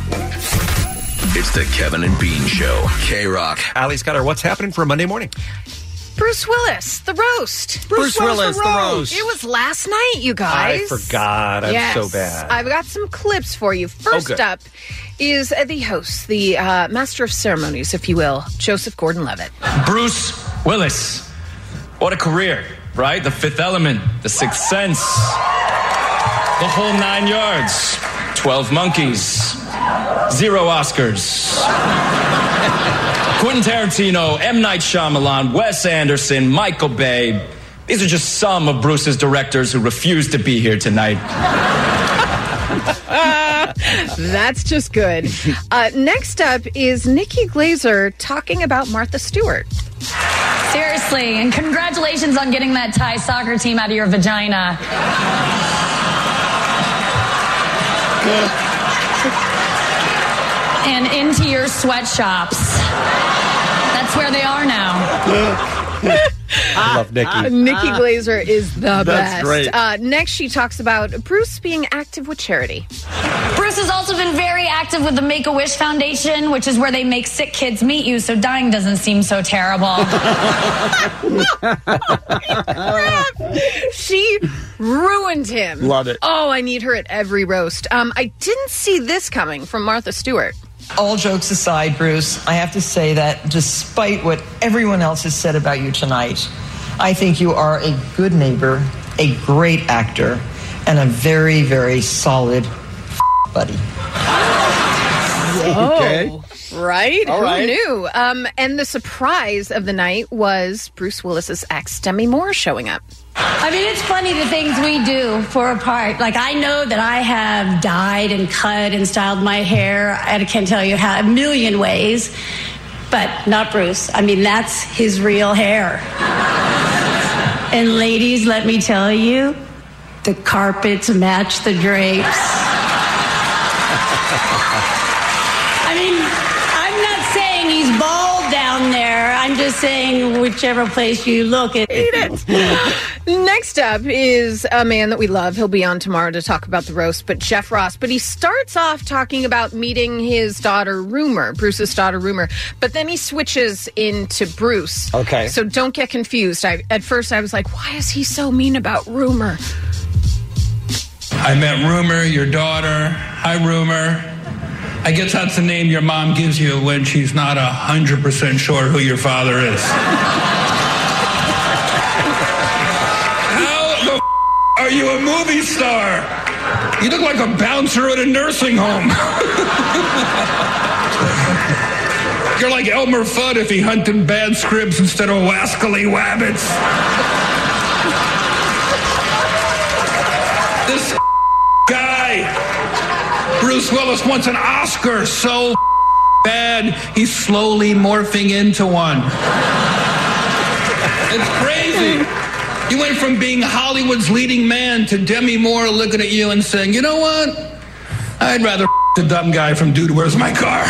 It's the Kevin and Bean Show. K-Rock. Allie's got our What's Happening for a Monday morning. Bruce Willis, The Roast. Bruce Willis, The Roast. It was last night, you guys. I forgot. I'm yes. so bad. I've got some clips for you. First up is the host, the master of ceremonies, if you will, Joseph Gordon-Levitt. Bruce Willis. What a career, right? The Fifth Element, The Sixth Sense, the whole 9 yards, 12 Monkeys, 0 Oscars. Quentin Tarantino, M. Night Shyamalan, Wes Anderson, Michael Bay. These are just some of Bruce's directors who refuse to be here tonight. That's just good. Next up is Nikki Glaser talking about Martha Stewart. Seriously, and congratulations on getting that Thai soccer team out of your vagina. And into your sweatshops. That's where they are now. I love Nikki. Nikki Glaser is the best. That's great. Next, she talks about Bruce being active with charity. Bruce has also been very active with the Make-A-Wish Foundation, which is where they make sick kids meet you, so dying doesn't seem so terrible. She ruined him. Love it. Oh, I need her at every roast. I didn't see this coming from Martha Stewart. All jokes aside, Bruce, I have to say that despite what everyone else has said about you tonight, I think you are a good neighbor, a great actor, and a very, very solid buddy. Whoa. Right? All right. Who knew? And the surprise of the night was Bruce Willis's ex, Demi Moore, showing up. I mean, it's funny the things we do for a part. Like, I know that I have dyed and cut and styled my hair. I can't tell you how, a million ways. But not Bruce. I mean, that's his real hair. And ladies, let me tell you, the carpets match the drapes. I mean, I'm not saying he's bald down there. I I'm just saying, whichever place you look at. Eat it. Next up is a man that we love. He'll be on tomorrow to talk about the roast, but Jeff Ross. But he starts off talking about meeting his daughter, Rumor, Bruce's daughter, Rumor. But then he switches into Bruce. Okay. So don't get confused. At first, I was like, why is he so mean about Rumor? I met Rumor, your daughter. Hi, Rumor. I guess that's the name your mom gives you when she's not 100% sure who your father is. How the are you a movie star? You look like a bouncer at a nursing home. You're like Elmer Fudd if he hunted bad scripts instead of wascally wabbits. This guy, Bruce Willis, wants an Oscar so bad he's slowly morphing into one. It's crazy. You went from being Hollywood's leading man to Demi Moore looking at you and saying, you know what? I'd rather the dumb guy from Dude, Where's My Car?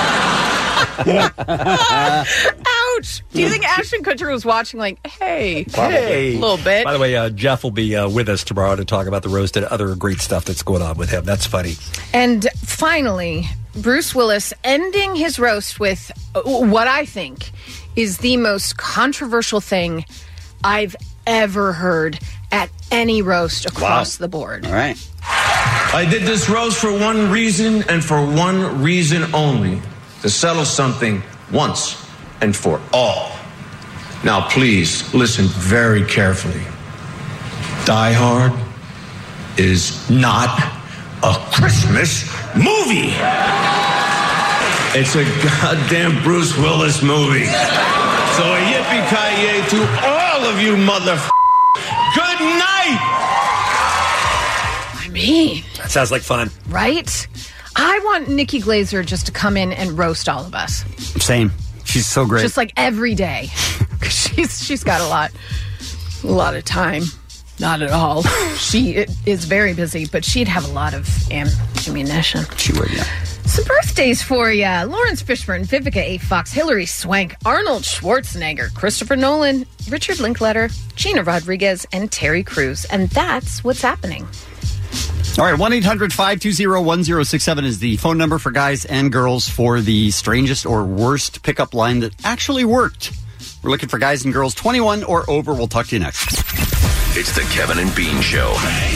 Ouch! Do you think Ashton Kutcher was watching like, hey, a little bit? By the way, Jeff will be with us tomorrow to talk about the roast and other great stuff that's going on with him. That's funny. And finally, Bruce Willis ending his roast with what I think is the most controversial thing I've ever heard at any roast across the board. All right. I did this roast for one reason and for one reason only. To settle something once and for all. Now, please listen very carefully. Die Hard is not a Christmas movie. It's a goddamn Bruce Willis movie. So a yippee-ki-yay to all of you motherfuckers. Good night! I mean... That sounds like fun. Right? I want Nikki Glaser just to come in and roast all of us. Same. She's so great. Just like every day. She's got a lot of time. Not at all. She is very busy, but she'd have a lot of ammunition. She would, yeah. Some birthdays for you. Lawrence Fishburne, Vivica A. Fox, Hilary Swank, Arnold Schwarzenegger, Christopher Nolan, Richard Linklater, Gina Rodriguez, and Terry Crews. And that's what's happening. All right, 1-800-520-1067 is the phone number for guys and girls for the strangest or worst pickup line that actually worked. We're looking for guys and girls 21 or over. We'll talk to you next. It's the Kevin and Bean Show.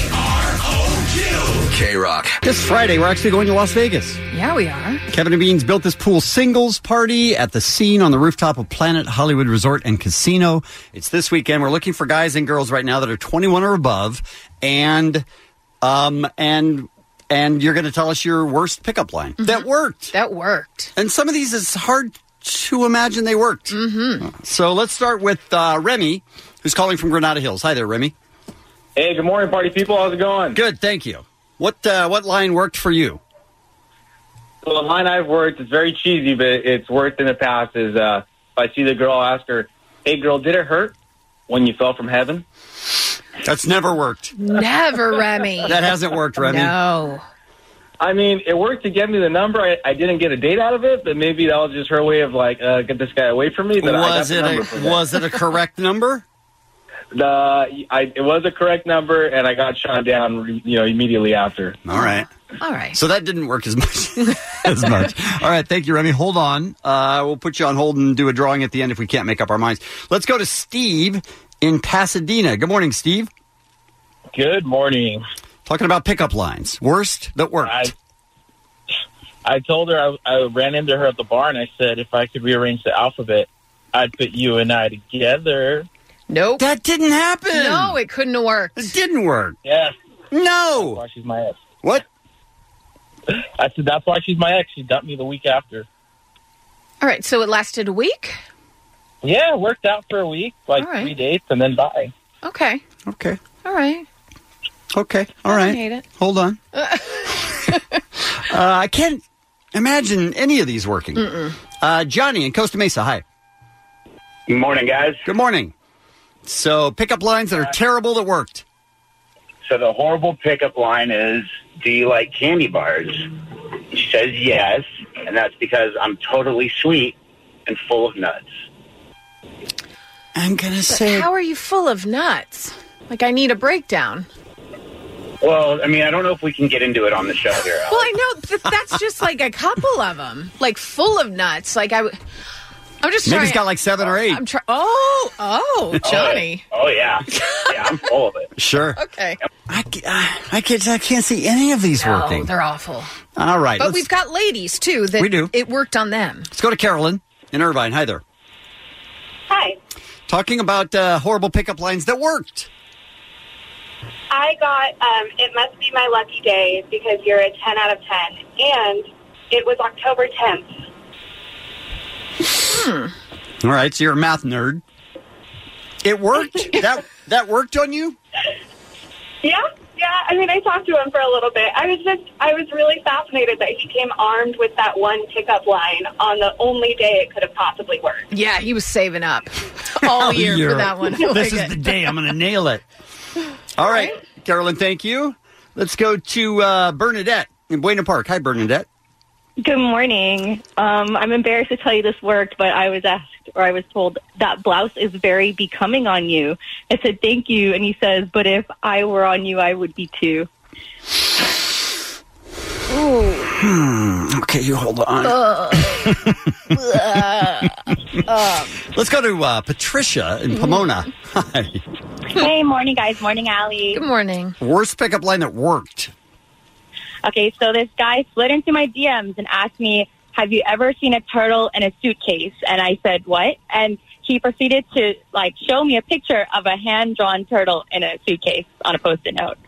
K-Rock. This Friday, we're actually going to Las Vegas. Yeah, we are. Kevin and Bean's built this pool singles party at the Scene on the rooftop of Planet Hollywood Resort and Casino. It's this weekend. We're looking for guys and girls right now that are 21 or above, and you're going to tell us your worst pickup line. Mm-hmm. That worked. And some of these is hard to imagine they worked. Mm-hmm. So let's start with Remy, who's calling from Granada Hills. Hi there, Remy. Hey, good morning, party people. How's it going? Good, thank you. What line worked for you? So the line I've worked, it's very cheesy, but it's worked in the past, is if I see the girl, I'll ask her, hey, girl, did it hurt when you fell from heaven? That's never worked. Never, Remy. That hasn't worked, Remy. No. I mean, it worked to get me the number. I didn't get a date out of it, but maybe that was just her way of, like, get this guy away from me. Was it a correct number? It was a correct number, and I got shot down, immediately after. All right. So that didn't work as much. All right, thank you, Remy. Hold on. We'll put you on hold and do a drawing at the end if we can't make up our minds. Let's go to Steve in Pasadena. Good morning, Steve. Good morning. Talking about pickup lines. Worst that worked. I told her, I ran into her at the bar, and I said if I could rearrange the alphabet, I'd put you and I together. Nope. That didn't happen. No, it couldn't have worked. It didn't work. Yes. No. That's why she's my ex. What? I said that's why she's my ex. She dumped me the week after. All right, so it lasted a week? Yeah, it worked out for a week, 3 dates, and then bye. Okay. All right. Okay. All right. I hate it. Hold on. I can't imagine any of these working. Johnny in Costa Mesa, hi. Good morning, guys. Good morning. So, pickup lines that are terrible that worked. So the horrible pickup line is, do you like candy bars? She says yes, and that's because I'm totally sweet and full of nuts. I'm going to say... How are you full of nuts? Like, I need a breakdown. Well, I mean, I don't know if we can get into it on the show here, Alex. Well, I know that's just like a couple of them, like full of nuts. Like I'm just trying. Maybe he's got like 7 or 8. I'm trying. Oh, Johnny. Oh yeah, yeah, I'm full of it. Sure. Okay. I can't see any of these working. They're awful. All right. But we've got ladies, too, that we do. It worked on them. Let's go to Carolyn in Irvine. Hi there. Hi. Talking about horrible pickup lines that worked. I got, it must be my lucky day because you're a 10 out of 10. And it was October 10th. All right, so you're a math nerd. It worked? that worked on you? Yeah. I mean, I talked to him for a little bit. I was really fascinated that he came armed with that one pickup line on the only day it could have possibly worked. Yeah, he was saving up all year for that one. This is the day I'm going to nail it. All right, Carolyn, thank you. Let's go to Bernadette in Buena Park. Hi, Bernadette. Good morning. I'm embarrassed to tell you this worked, but I was asked, or I was told, that blouse is very becoming on you. I said, thank you. And he says, but if I were on you, I would be too. Okay, you hold on. Let's go to Patricia in Pomona. Hi. Hey, morning, guys. Morning, Allie. Good morning. Worst pickup line that worked. Okay, so this guy slid into my DMs and asked me, have you ever seen a turtle in a suitcase? And I said, what? And he proceeded to, show me a picture of a hand-drawn turtle in a suitcase on a Post-it note.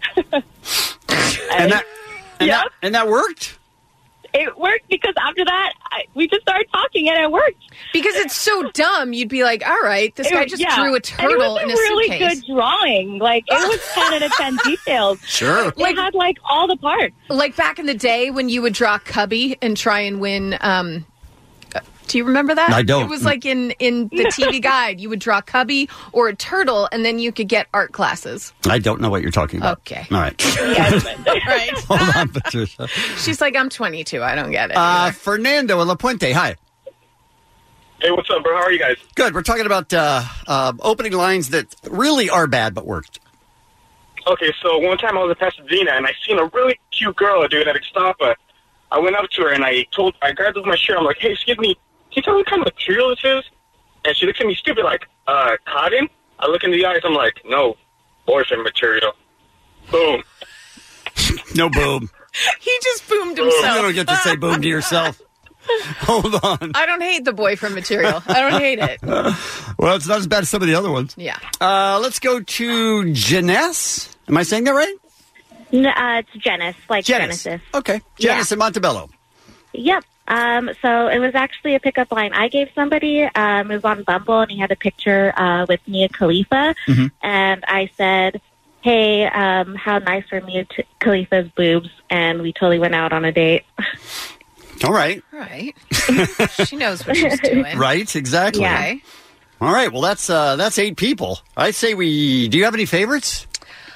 And that worked? It worked because after that, we just started talking and it worked. Because it's so dumb, you'd be like, all right, this guy just drew a turtle in a really suitcase. Good drawing. It was 10 out of 10 details. Sure. It had, all the parts. Like back in the day when you would draw Cubby and try and win... do you remember that? I don't. It was like in the TV guide. You would draw Cubby or a turtle, and then you could get art classes. I don't know what you're talking about. Okay. All right. Right. Hold on, Patricia. She's like, I'm 22. I don't get it. Fernando in La Puente. Hi. Hey, what's up, bro? How are you guys? Good. We're talking about opening lines that really are bad but worked. Okay, so one time I was in Pasadena, and I seen a really cute girl, dude, at a stop. I went up to her, and I grabbed her with my shirt. I'm like, hey, excuse me, can you tell me what kind of material this is? And she looks at me stupid, like, cotton? I look in the eyes, I'm like, no, boyfriend material. Boom. No boom. He just boomed himself. You don't get to say boom to yourself. Hold on. I don't hate the boyfriend material. I don't hate it. Well, it's not as bad as some of the other ones. Yeah. Let's go to Janice. Am I saying that right? No, it's Genesis, Genesis. Okay. Genesis in Montebello. Yep. So it was actually a pickup line I gave somebody. It was on Bumble, and he had a picture with Mia Khalifa. Mm-hmm. And I said, hey, how nice are Mia Khalifa's boobs? And we totally went out on a date. All right. Right. She knows what she's doing. Right, exactly. Yeah. Okay. All right, well, that's 8 people. I say do you have any favorites?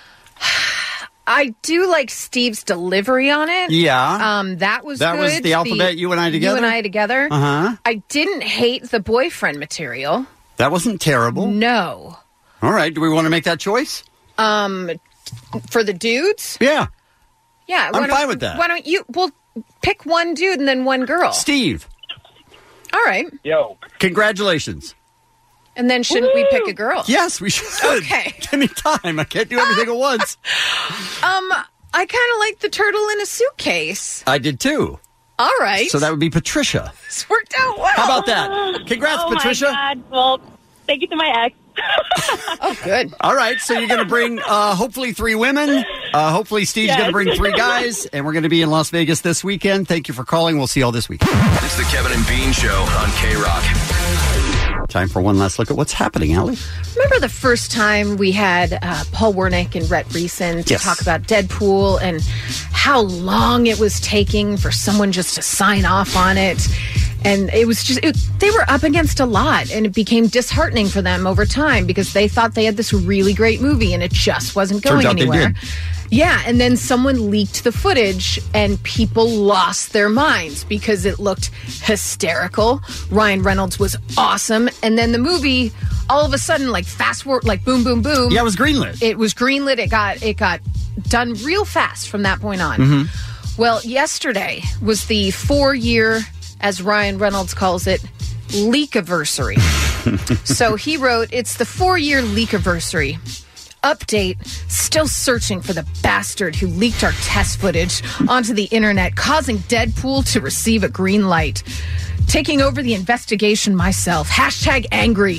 I do like Steve's delivery on it. Yeah. That was That good. was the alphabet, you and I together? You and I together. Uh-huh. I didn't hate the boyfriend material. That wasn't terrible. No. All right, do we want to make that choice? For the dudes? Yeah. Yeah. I'm fine with that. Why don't you... Well, pick one dude and then one girl. Steve. All right. Yo. Congratulations. And then shouldn't we pick a girl? Yes, we should. Okay. Give me time. I can't do everything at once. I kind of like the turtle in a suitcase. I did too. All right. So that would be Patricia. This worked out well. How about that? Congrats, Patricia. My God. Well, thank you to my ex. Oh, good. All right, so you're going to bring hopefully 3 women. Hopefully Steve's going to bring 3 guys, and we're going to be in Las Vegas this weekend. Thank you for calling. We'll see you all this week. It's the Kevin and Bean Show on K-Rock. Time for one last look at what's happening, Allie. Remember the first time we had Paul Wernick and Rhett Reason to talk about Deadpool and how long it was taking for someone just to sign off on it? And it was just, they were up against a lot, and it became disheartening for them over time because they thought they had this really great movie and it just wasn't going anywhere. Yeah, and then someone leaked the footage and people lost their minds because it looked hysterical. Ryan Reynolds was awesome. And then the movie, all of a sudden, like fast forward, like boom, boom, boom. Yeah, it was greenlit. It was greenlit. It got done real fast from that point on. Well, yesterday was the 4-year, as Ryan Reynolds calls it, leak-iversary. So he wrote, it's the 4-year leak-iversary. Update, still searching for the bastard who leaked our test footage onto the internet, causing Deadpool to receive a green light. Taking over the investigation myself. #angry.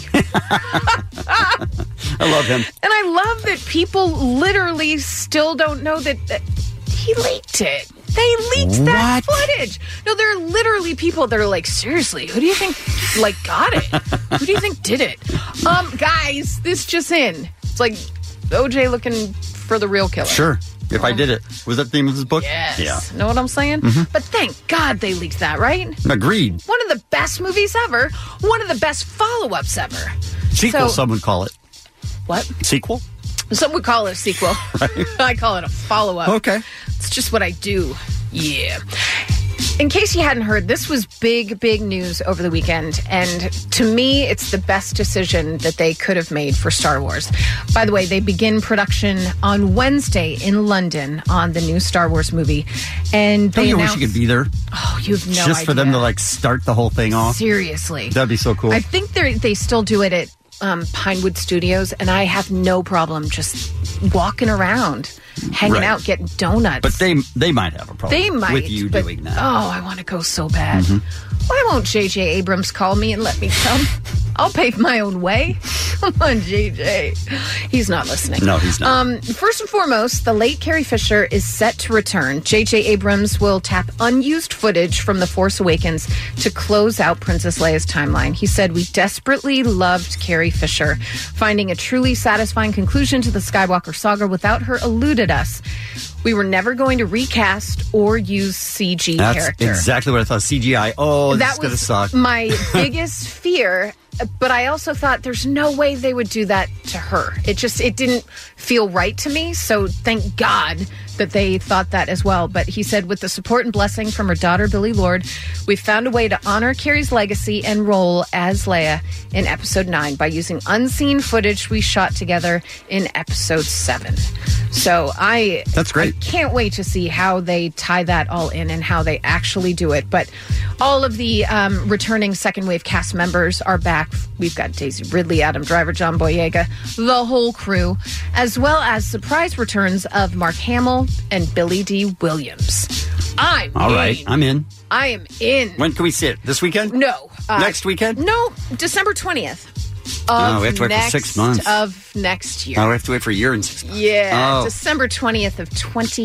I love him. And I love that people literally still don't know that he leaked it. They leaked that footage. No, there are literally people that are like, seriously, who do you think, like, got it? Who do you think did it? Guys, this just in. It's like OJ looking for the real killer. Sure. If I did it. Was that the name of his book? Yes. Yeah. Know what I'm saying? But thank God they leaked that, right? Agreed. One of the best movies ever. One of the best follow-ups ever. Sequel, some would call it. What? Sequel? Some would call it a sequel. Right. I call it a follow-up. Okay. It's just what I do. Yeah. In case you hadn't heard, this was big, big news over the weekend. And to me, it's the best decision that they could have made for Star Wars. By the way, they begin production on Wednesday in London on the new Star Wars movie. And Don't they you announced, wish you could be there? Oh, you have no idea. Just for them to, like, start the whole thing off? Seriously. That'd be so cool. I think they still do it at Pinewood Studios, and I have no problem just walking around, hanging out, getting donuts. But they might have a problem They might, with you but, doing that. Oh, I want to go so bad. Why won't J.J. Abrams call me and let me come? I'll pave my own way. Come on, J.J. He's not listening. No, he's not. First and foremost, the late Carrie Fisher is set to return. J.J. Abrams will tap unused footage from The Force Awakens to close out Princess Leia's timeline. He said, we desperately loved Carrie Fisher. Finding a truly satisfying conclusion to the Skywalker saga without her eluded us. We were never going to recast or use CG That's character. exactly what I thought. CGI. Oh, this is going to suck. My biggest fear, but I also thought there's no way they would do that to her. It didn't feel right to me. So thank God that they thought that as well. But he said, with the support and blessing from her daughter, Billie Lourd, we found a way to honor Carrie's legacy and role as Leia in Episode 9 by using unseen footage we shot together in Episode 7. So That's great. I can't wait to see how they tie that all in and how they actually do it. But all of the returning second wave cast members are back. We've got Daisy Ridley, Adam Driver, John Boyega, the whole crew, as well as surprise returns of Mark Hamill and Billy D. Williams. I'm in. I am in. When can we see it? This weekend? No. Next weekend? No, December 20th. We have to wait for 6 months. Of next year. Oh, we have to wait for a year and 6 months. Yeah, December 20th of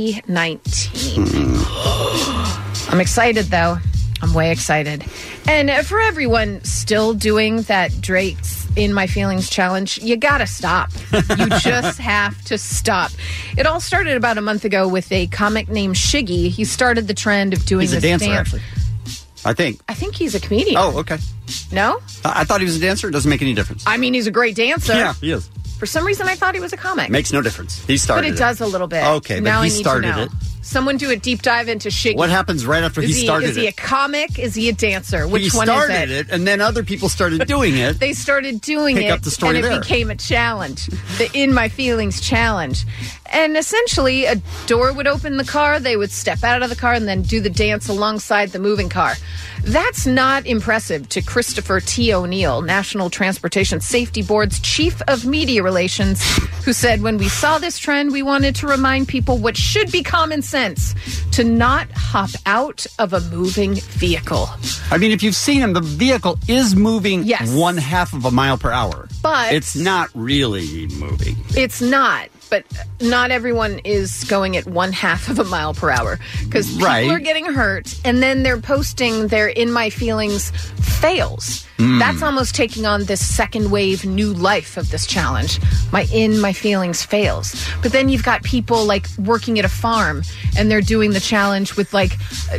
2019. I'm excited, though. I'm way excited. And for everyone still doing that Drake's In My Feelings challenge, you gotta stop. You just have to stop. It all started about a month ago with a comic named Shiggy. He started the trend of doing He's this a dancer, dance. actually. I think he's a comedian. Oh, okay. No? I thought he was a dancer. It doesn't make any difference. I mean, he's a great dancer. Yeah, he is. For some reason, I thought he was a comic. Makes no difference. He started But it does a little bit. Okay, but now he I need started to know. it. Someone do a deep dive into Shiggy. What happens right after he started Is he a it? comic? Is he a dancer? Which He one started is it? and then other people started doing it. They started doing Pick it, up the story and it there. became a challenge, the In My Feelings challenge. And essentially, a door would open in the car, they would step out of the car, and then do the dance alongside the moving car. That's not impressive to Christopher T. O'Neill, National Transportation Safety Board's Chief of Media Relations, who said, when we saw this trend, we wanted to remind people what should be common sense, to not hop out of a moving vehicle. I mean, if you've seen him, the vehicle is moving Yes. 1/2 of a mile per hour. But it's not really moving. It's not, but not everyone is going at 1/2 of a mile per hour because people Right. are getting hurt, and then they're posting their In My Feelings fails. That's almost taking on this second wave new life of this challenge. My feelings fails. But then you've got people like working at a farm and they're doing the challenge with like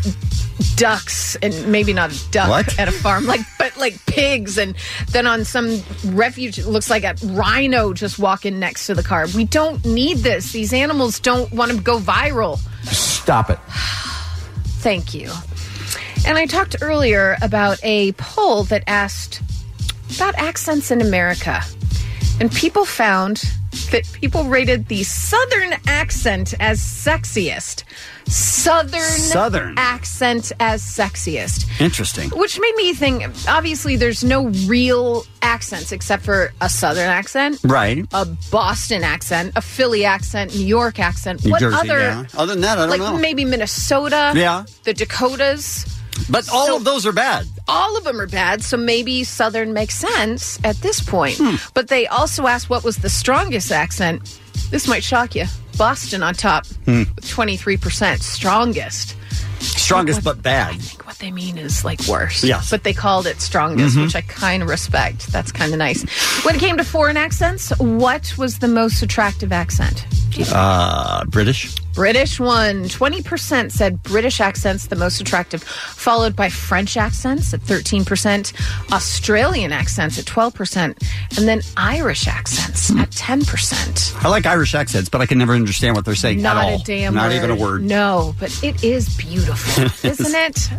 ducks, and maybe not a duck at a farm, but pigs, and then on some refuge it looks like a rhino just walking next to the car. We don't need this. These animals don't want to go viral. Stop it. Thank you. And I talked earlier about a poll that asked about accents in America. And people found that people rated the Southern accent as sexiest. Southern accent as sexiest. Interesting. Which made me think, obviously, there's no real accents except for a Southern accent. Right. A Boston accent, a Philly accent, New York accent. New What Jersey, other? yeah. Other than that, I don't know. Like maybe Minnesota. Yeah. The Dakotas. But all of those are bad. All of them are bad, so maybe Southern makes sense at this point. But they also asked what was the strongest accent. This might shock you. Boston on top with 23%. Strongest. Strongest but bad. I think what they mean is like worse. Yes. But they called it strongest, which I kind of respect. That's kind of nice. When it came to foreign accents, what was the most attractive accent? British. British won. 20% said British accents the most attractive, followed by French accents at 13%, Australian accents at 12%, and then Irish accents at 10%. I like Irish accents, but I can never understand what they're saying Not at all. a damn Not word. even a word. No, but it is beautiful, isn't it?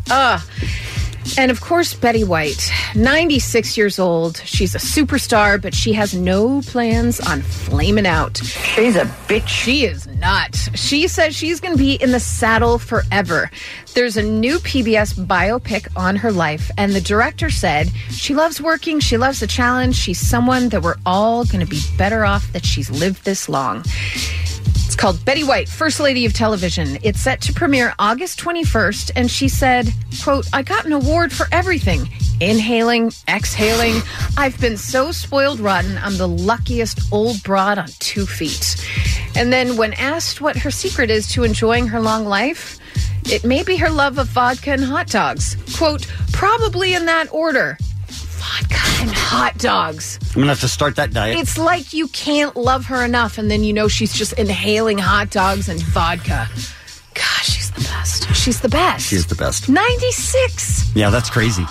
And of course, Betty White, 96 years old. She's a superstar, but she has no plans on flaming out. She's a bitch. She is not. She says she's going to be in the saddle forever. There's a new PBS biopic on her life, and the director said she loves working, she loves the challenge, she's someone that we're all going to be better off that she's lived this long. It's called Betty White, First Lady of Television. It's set to premiere August 21st, and she said, quote, I got an award for everything. Inhaling, exhaling. I've been so spoiled rotten, I'm the luckiest old broad on 2 feet. And then when asked what her secret is to enjoying her long life, it may be her love of vodka and hot dogs. Quote, probably in that order. Vodka and hot dogs. I'm going to have to start that diet. It's like you can't love her enough, and then you know she's just inhaling hot dogs and vodka. Gosh, she's the best. She's the best. She's the best. 96. Yeah, that's crazy.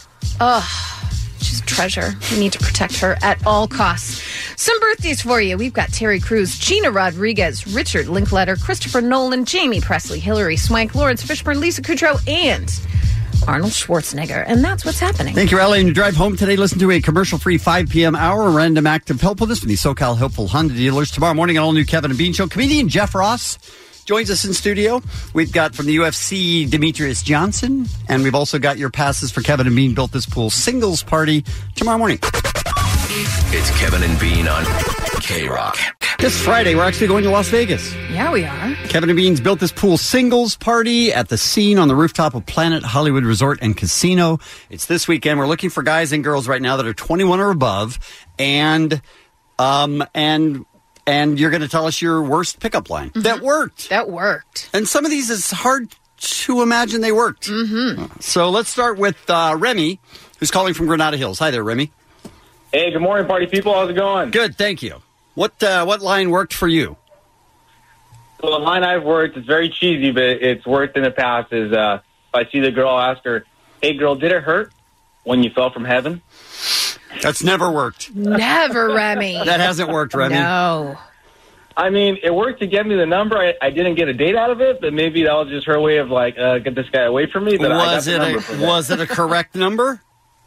She's a treasure. We need to protect her at all costs. Some birthdays for you. We've got Terry Crews, Gina Rodriguez, Richard Linklater, Christopher Nolan, Jamie Presley, Hillary Swank, Lawrence Fishburne, Lisa Kudrow, and Arnold Schwarzenegger. And that's what's happening. Thank you, Ellie. And you drive home today, listen to a commercial-free 5 p.m. hour random act of helpfulness from the SoCal Helpful Honda dealers. Tomorrow morning, an all-new Kevin and Bean Show. Comedian Jeff Ross joins us in studio. We've got from the UFC, Demetrius Johnson. And we've also got your passes for Kevin and Bean Built This Pool singles party tomorrow morning. It's Kevin and Bean on K-Rock. This Friday, we're actually going to Las Vegas. Yeah, we are. Kevin and Bean's Built This Pool singles party at the Scene on the rooftop of Planet Hollywood Resort and Casino. It's this weekend. We're looking for guys and girls right now that are 21 or above, and you're going to tell us your worst pickup line. That worked. That worked. And some of these, it's hard to imagine they worked. So let's start with Remy, who's calling from Granada Hills. Hi there, Remy. Hey, good morning, party people. How's it going? Good, thank you. What line worked for you? So the line I've worked is very cheesy, but it's worked in the past. Is if I see the girl, I'll ask her, "Hey, girl, did it hurt when you fell from heaven?" That's never worked. Never, Remy. That hasn't worked, Remy. No. I mean, it worked to get me the number. I didn't get a date out of it, but maybe that was just her way of like, get this guy away from me. Was it a correct number?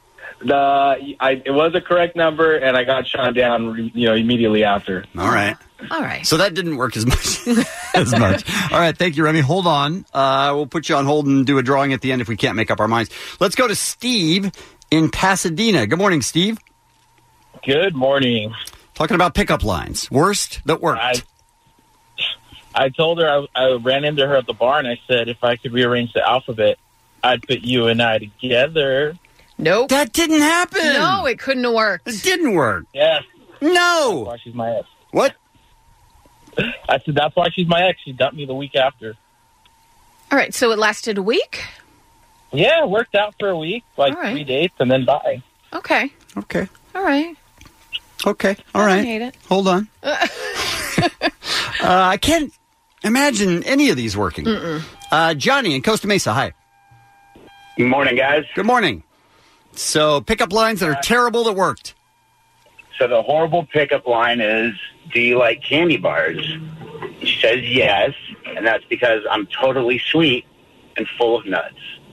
It was a correct number, and I got shot down, immediately after. All right. So that didn't work as much. All right. Thank you, Remy. Hold on. We'll put you on hold and do a drawing at the end if we can't make up our minds. Let's go to Steve in Pasadena. Good morning, Steve. Good morning. Talking about pickup lines. Worst that worked. I told her I ran into her at the bar, and I said if I could rearrange the alphabet, I'd put you and I together. Nope. That didn't happen. No, it couldn't have worked. It didn't work. Yes. No. That's why she's my ex. What? I said that's why she's my ex. She dumped me the week after. All right, so it lasted a week? Yeah, it worked out for a week, 3 dates, and then bye. Okay. Okay. All right. Okay. All I right. don't hate it. Hold on. I can't imagine any of these working. Johnny in Costa Mesa, hi. Good morning, guys. Good morning. So, pickup lines that are terrible that worked. So the horrible pickup line is, do you like candy bars? She says yes, and that's because I'm totally sweet and full of nuts.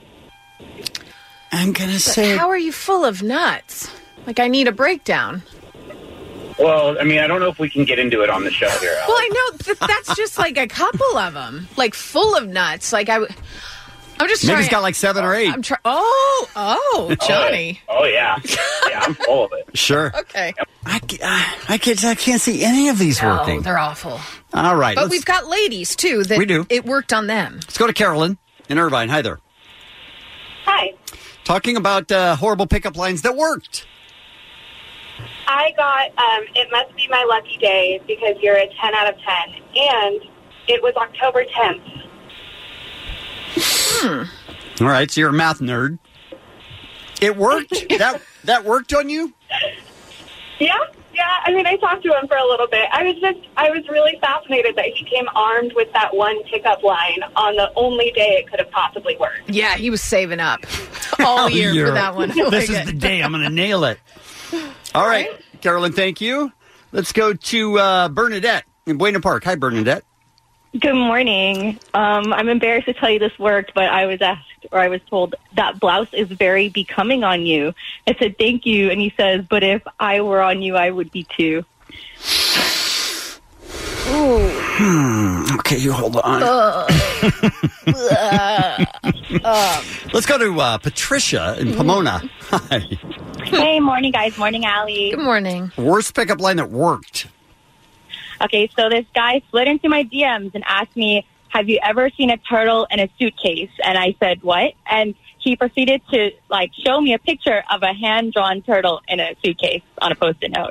I'm going to say... How are you full of nuts? Like, I need a breakdown. Well, I mean, I don't know if we can get into it on the show here, Alex. Well, I know that's just like a couple of them, like full of nuts. Like I'm just Maybe trying. he's got like 7 or 8. I'm trying. Oh, Johnny. Oh yeah, yeah, I'm full of it. Sure. Okay. I can't see any of these working. They're awful. All right. But we've got ladies too. That We do. It worked on them. Let's go to Carolyn in Irvine. Hi there. Hi. Talking about horrible pickup lines that worked. I got, it must be my lucky day because you're a 10 out of 10. And it was October 10th. All right, so you're a math nerd. It worked? that worked on you? Yeah. I mean, I talked to him for a little bit. I was really fascinated that he came armed with that one pickup line on the only day it could have possibly worked. Yeah, he was saving up all year for that one. This is the day I'm going to nail it. All right, Carolyn, thank you. Let's go to Bernadette in Buena Park. Hi, Bernadette. Good morning. I'm embarrassed to tell you this worked, but I was asked, or I was told, that blouse is very becoming on you. I said, thank you. And he says, but if I were on you, I would be too. Okay, you hold on. Let's go to Patricia in Pomona. Hi. Hey, morning, guys. Morning, Allie. Good morning. Worst pickup line that worked. Okay, so this guy slid into my DMs and asked me, have you ever seen a turtle in a suitcase? And I said, what? And he proceeded to, show me a picture of a hand-drawn turtle in a suitcase on a Post-it note.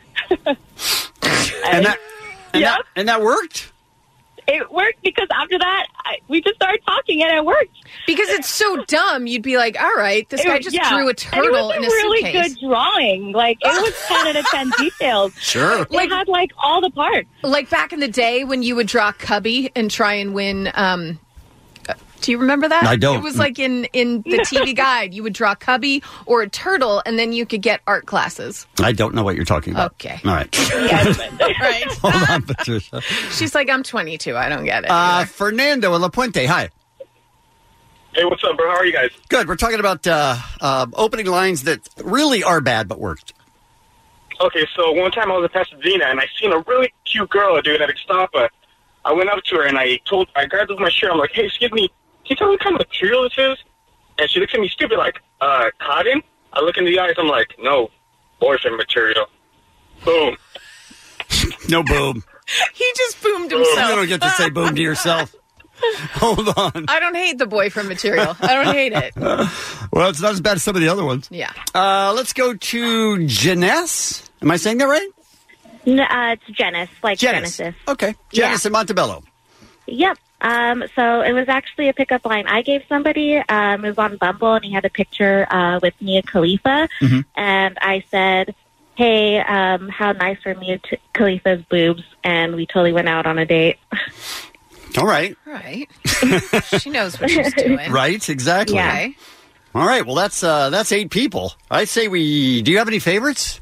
And that worked? It worked because after that, we just started talking and it worked. Because it's so dumb, you'd be like, all right, this guy just drew a turtle in a suitcase. It was a really good drawing. It was 10 out of 10 details. Sure. It had, all the parts. Like back in the day when you would draw Cubby and try and win... do you remember that? I don't. It was like in the TV guide. You would draw Cubby or a turtle, and then you could get art classes. I don't know what you're talking about. Okay. All right. Right. Hold on, Patricia. She's like, I'm 22. I don't get it. Fernando in La Puente. Hi. Hey, what's up, bro? How are you guys? Good. We're talking about opening lines that really are bad but worked. Okay, so one time I was in Pasadena, and I seen a really cute girl, dude, at Ixtapa. I went up to her, and I grabbed her with my shirt. I'm like, hey, excuse me, can you tell me what kind of material this is? And she looks at me stupid, like, cotton? I look in the eyes, I'm like, no, boyfriend material. Boom. No boom. He just boomed himself. You don't get to say boom to yourself. Hold on. I don't hate the boyfriend material. I don't hate it. Well, it's not as bad as some of the other ones. Yeah. Let's go to Janess. Am I saying that right? No, it's Genesis, Genesis. Okay. Genesis in Montebello. Yep. So it was actually a pickup line I gave somebody. It was on Bumble, and he had a picture with Mia Khalifa. Mm-hmm. And I said, hey, how nice are Mia Khalifa's boobs? And we totally went out on a date. All right. Right. She knows what she's doing. Right, exactly. Yeah. Okay. All right, well, that's 8 people. I say do you have any favorites?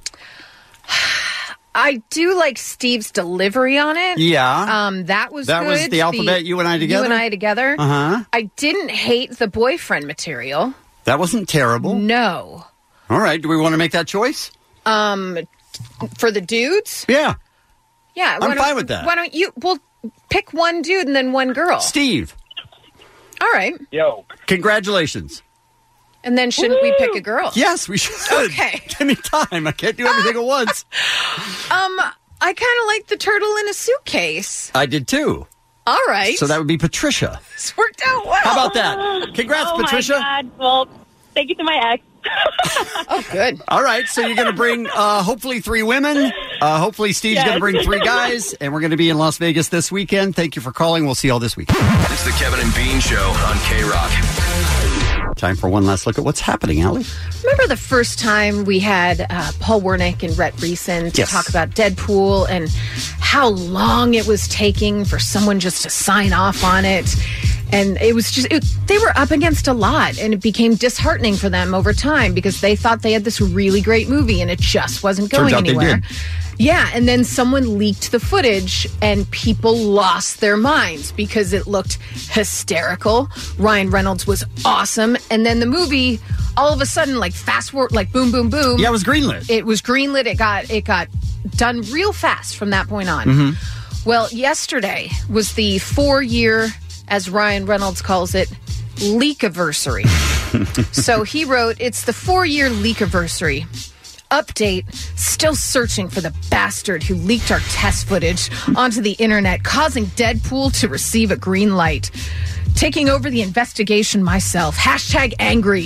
I do like Steve's delivery on it. Yeah. That was That good. was the alphabet, you and I together? You and I together. Uh-huh. I didn't hate the boyfriend material. That wasn't terrible. No. All right, do we want to make that choice? For the dudes? Yeah. Yeah. I'm fine with that. Why don't you... Well, pick one dude and then one girl. Steve. All right. Yo. Congratulations. And then shouldn't we pick a girl? Yes, we should. Okay. Give me time. I can't do everything at once. I kind of like the turtle in a suitcase. I did too. All right. So that would be Patricia. This worked out well. How about that? Congrats, Patricia. My God. Well, thank you to my ex. Oh, good. All right, so you're going to bring hopefully 3 women. Hopefully Steve's Yes. going to bring 3 guys, and we're going to be in Las Vegas this weekend. Thank you for calling. We'll see you all this weekend. It's the Kevin and Bean Show on K-Rock. Time for one last look at what's happening, Allie. Remember the first time we had Paul Wernick and Rhett Reeson to talk about Deadpool and how long it was taking for someone just to sign off on it? And it was just, they were up against a lot, and it became disheartening for them over time because they thought they had this really great movie and it just wasn't going anywhere. Yeah, and then someone leaked the footage and people lost their minds because it looked hysterical. Ryan Reynolds was awesome. And then the movie, all of a sudden, like fast forward, like boom, boom, boom. Yeah, it was greenlit. It was greenlit. It got done real fast from that point on. Well, yesterday was the 4-year, as Ryan Reynolds calls it, leak-iversary. So he wrote, it's the 4-year leak-iversary. Update, still searching for the bastard who leaked our test footage onto the internet, causing Deadpool to receive a green light. Taking over the investigation myself. #angry.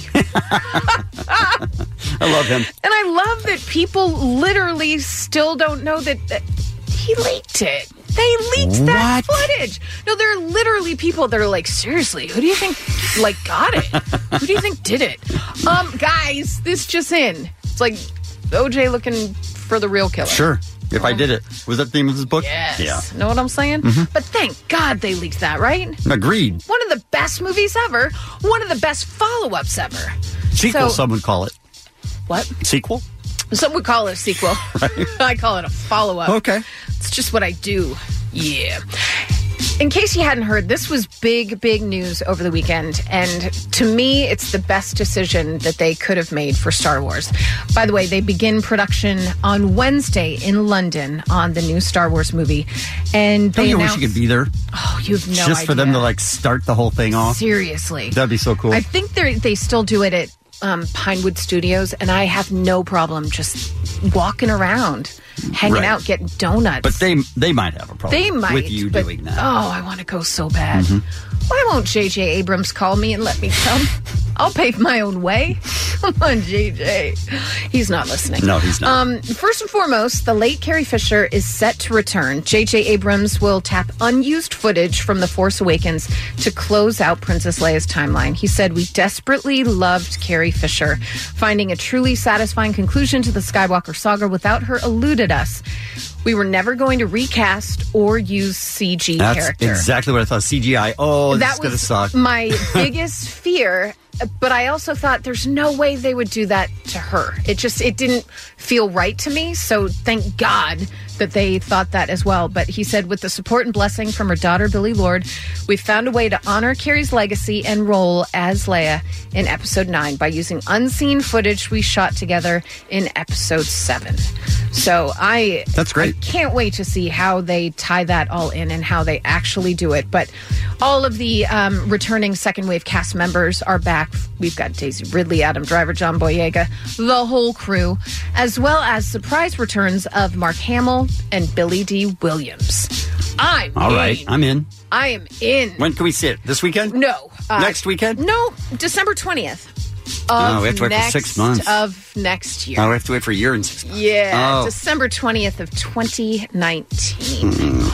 I love him. And I love that people literally still don't know that he leaked it. They leaked that footage. No, there are literally people that are like, seriously, who do you think, like, got it? Who do you think did it? Guys, this just in. It's like OJ looking for the real killer. Sure. If I did it. Was that the name of his book? Yes. Yeah. Know what I'm saying? But thank God they leaked that, right? Agreed. One of the best movies ever. One of the best follow-ups ever. Sequel, some would call it. What? Sequel? Some would call it a sequel. Right. I call it a follow-up. Okay. It's just what I do. Yeah. In case you hadn't heard, this was big, big news over the weekend. And to me, it's the best decision that they could have made for Star Wars. By the way, they begin production on Wednesday in London on the new Star Wars movie. And Don't they you announced, wish you could be there? Oh, you have no idea. Just for them to, like, start the whole thing off? Seriously. That'd be so cool. I think they still do it at Pinewood Studios, and I have no problem just walking around, hanging out, getting donuts. But they might have a problem They might, with you but, doing that. Oh, I want to go so bad. Why won't J.J. Abrams call me and let me come? I'll pave my own way. Come on, J.J. He's not listening. No, he's not. First and foremost, the late Carrie Fisher is set to return. J.J. Abrams will tap unused footage from The Force Awakens to close out Princess Leia's timeline. He said, we desperately loved Carrie Fisher. Finding a truly satisfying conclusion to the Skywalker saga without her eluded us. We were never going to recast or use CG character. That's exactly what I thought. CGI. Oh, this is going to suck. My biggest fear, but I also thought there's no way they would do that to her. It didn't feel right to me. So thank God that they thought that as well. But he said, with the support and blessing from her daughter, Billie Lourd, we found a way to honor Carrie's legacy and role as Leia in Episode 9 by using unseen footage we shot together in Episode 7. So that's great. I can't wait to see how they tie that all in and how they actually do it. But all of the returning second wave cast members are back. We've got Daisy Ridley, Adam Driver, John Boyega, the whole crew, as well as surprise returns of Mark Hamill and Billy D. Williams. I'm in. I am in. When can we see it? This weekend? No. Next weekend? No, December 20th. We have to wait for 6 months. Of next year. Oh, we have to wait for a year and 6 months. Yeah, December 20th of 2019.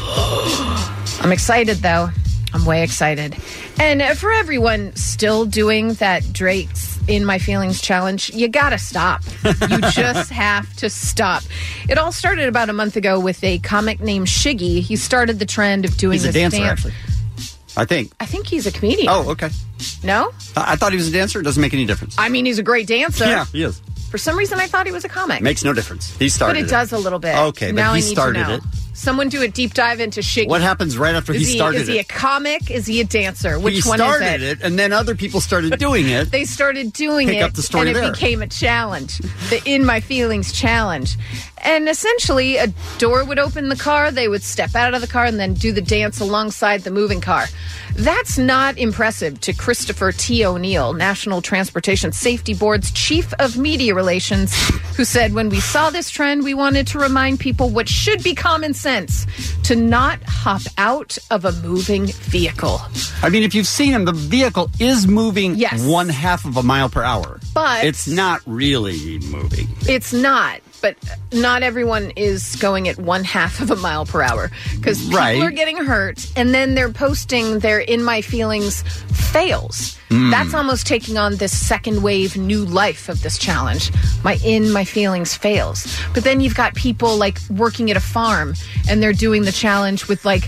I'm excited, though. I'm way excited. And for everyone still doing that Drake's In My Feelings challenge, you gotta stop. You just have to stop. It all started about a month ago with a comic named Shiggy. He started the trend of doing this dance. He's a dancer, actually. I think he's a comedian. Oh, okay. No? I thought he was a dancer. It doesn't make any difference. I mean, he's a great dancer. Yeah, he is. For some reason, I thought he was a comic. Makes no difference. He started it. But it does a little bit. Okay, now but he I need started to know. it. Someone do a deep dive into Shiggy. What happens right after he started it? Is he a comic? Is he a dancer? Which one is it? He started it, and then other people started doing it. They started doing Pick up the story and it became a challenge. The In My Feelings challenge. And essentially, a door would open the car, they would step out of the car, and then do the dance alongside the moving car. That's not impressive to Christopher T. O'Neill, National Transportation Safety Board's Chief of Media Relations, who said, when we saw this trend, we wanted to remind people what should be common sense, to not hop out of a moving vehicle. I mean, if you've seen him, the vehicle is moving 1/2 of a mile per hour. But it's not really moving. It's not. But not everyone is going at 1/2 of a mile per hour because people are getting hurt, and then they're posting their In My Feelings fails. That's almost taking on this second wave new life of this challenge. My feelings fails. But then you've got people like working at a farm and they're doing the challenge with like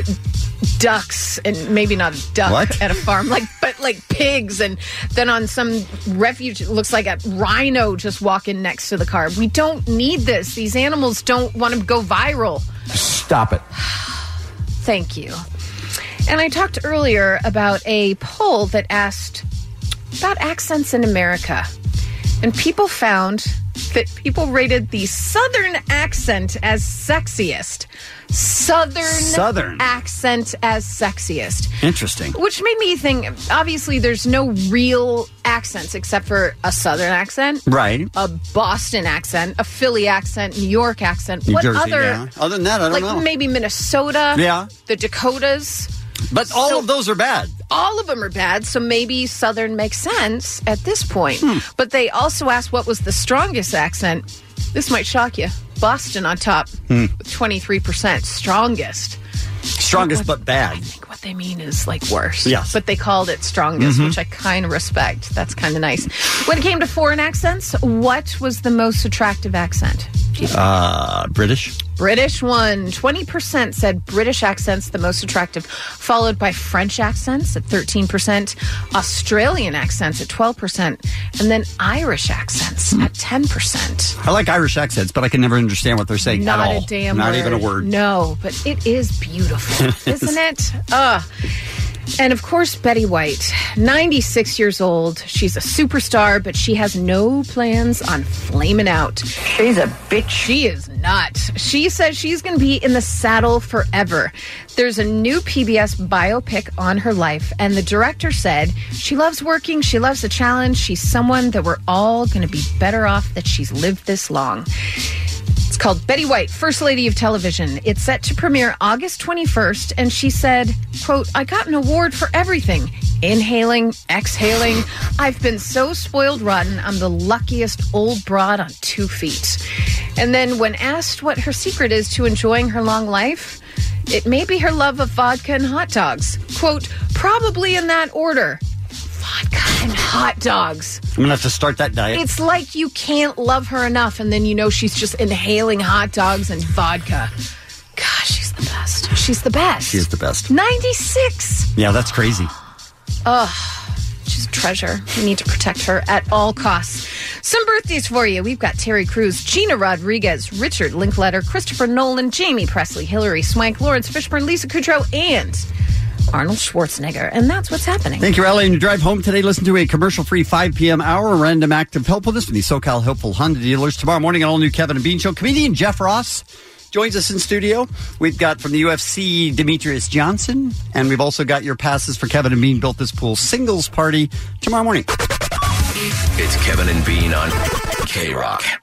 ducks, and maybe not a duck at a farm, but pigs, and then on some refuge it looks like a rhino just walking next to the car. We don't need this. These animals don't want to go viral. Stop it. Thank you. And I talked earlier about a poll that asked about accents in America. And people found that people rated the Southern accent as sexiest. Southern accent as sexiest. Interesting. Which made me think, obviously, there's no real accents except for a Southern accent. Right. A Boston accent, a Philly accent, New York accent. New What Jersey, other? yeah. Other than that, I don't know. Like maybe Minnesota. Yeah. The Dakotas. But all of those are bad. All of them are bad, so maybe Southern makes sense at this point. But they also asked what was the strongest accent. This might shock you. Boston on top with 23%. Strongest, but bad. I think what they mean is like worse. Yes. But they called it strongest, which I kind of respect. That's kind of nice. When it came to foreign accents, what was the most attractive accent? British. British won. 20% said British accents the most attractive, followed by French accents at 13%, Australian accents at 12%, and then Irish accents at 10%. I like Irish accents, but I can never understand what they're saying Not at all. a damn Not word. even a word. No, but it is beautiful, isn't it? And of course, Betty White, 96 years old. She's a superstar, but she has no plans on flaming out. She's a bitch. She is not. She says she's going to be in the saddle forever. There's a new PBS biopic on her life, and the director said she loves working, she loves the challenge, she's someone that we're all going to be better off that she's lived this long. It's called Betty White, First Lady of Television. It's set to premiere August 21st, and she said, quote, I got an award for everything. Inhaling, exhaling. I've been so spoiled rotten, I'm the luckiest old broad on 2 feet. And then when asked what her secret is to enjoying her long life, it may be her love of vodka and hot dogs. Quote, probably in that order. Vodka and hot dogs. I'm going to have to start that diet. It's like you can't love her enough, and then you know she's just inhaling hot dogs and vodka. Gosh, she's the best. She's the best. She is the best. 96. Yeah, that's crazy. She's a treasure. We need to protect her at all costs. Some birthdays for you. We've got Terry Crews, Gina Rodriguez, Richard Linkletter, Christopher Nolan, Jamie Presley, Hillary Swank, Lawrence Fishburne, Lisa Kudrow, and Arnold Schwarzenegger. And that's what's happening. Thank you, Ellie. And you drive home today, listen to a commercial-free 5 p.m. hour random act of helpfulness from the SoCal Helpful Honda dealers. Tomorrow morning, an all-new Kevin and Bean Show. Comedian Jeff Ross joins us in studio. We've got from the UFC, Demetrius Johnson. And we've also got your passes for Kevin and Bean Built This Pool singles party tomorrow morning. It's Kevin and Bean on K-Rock.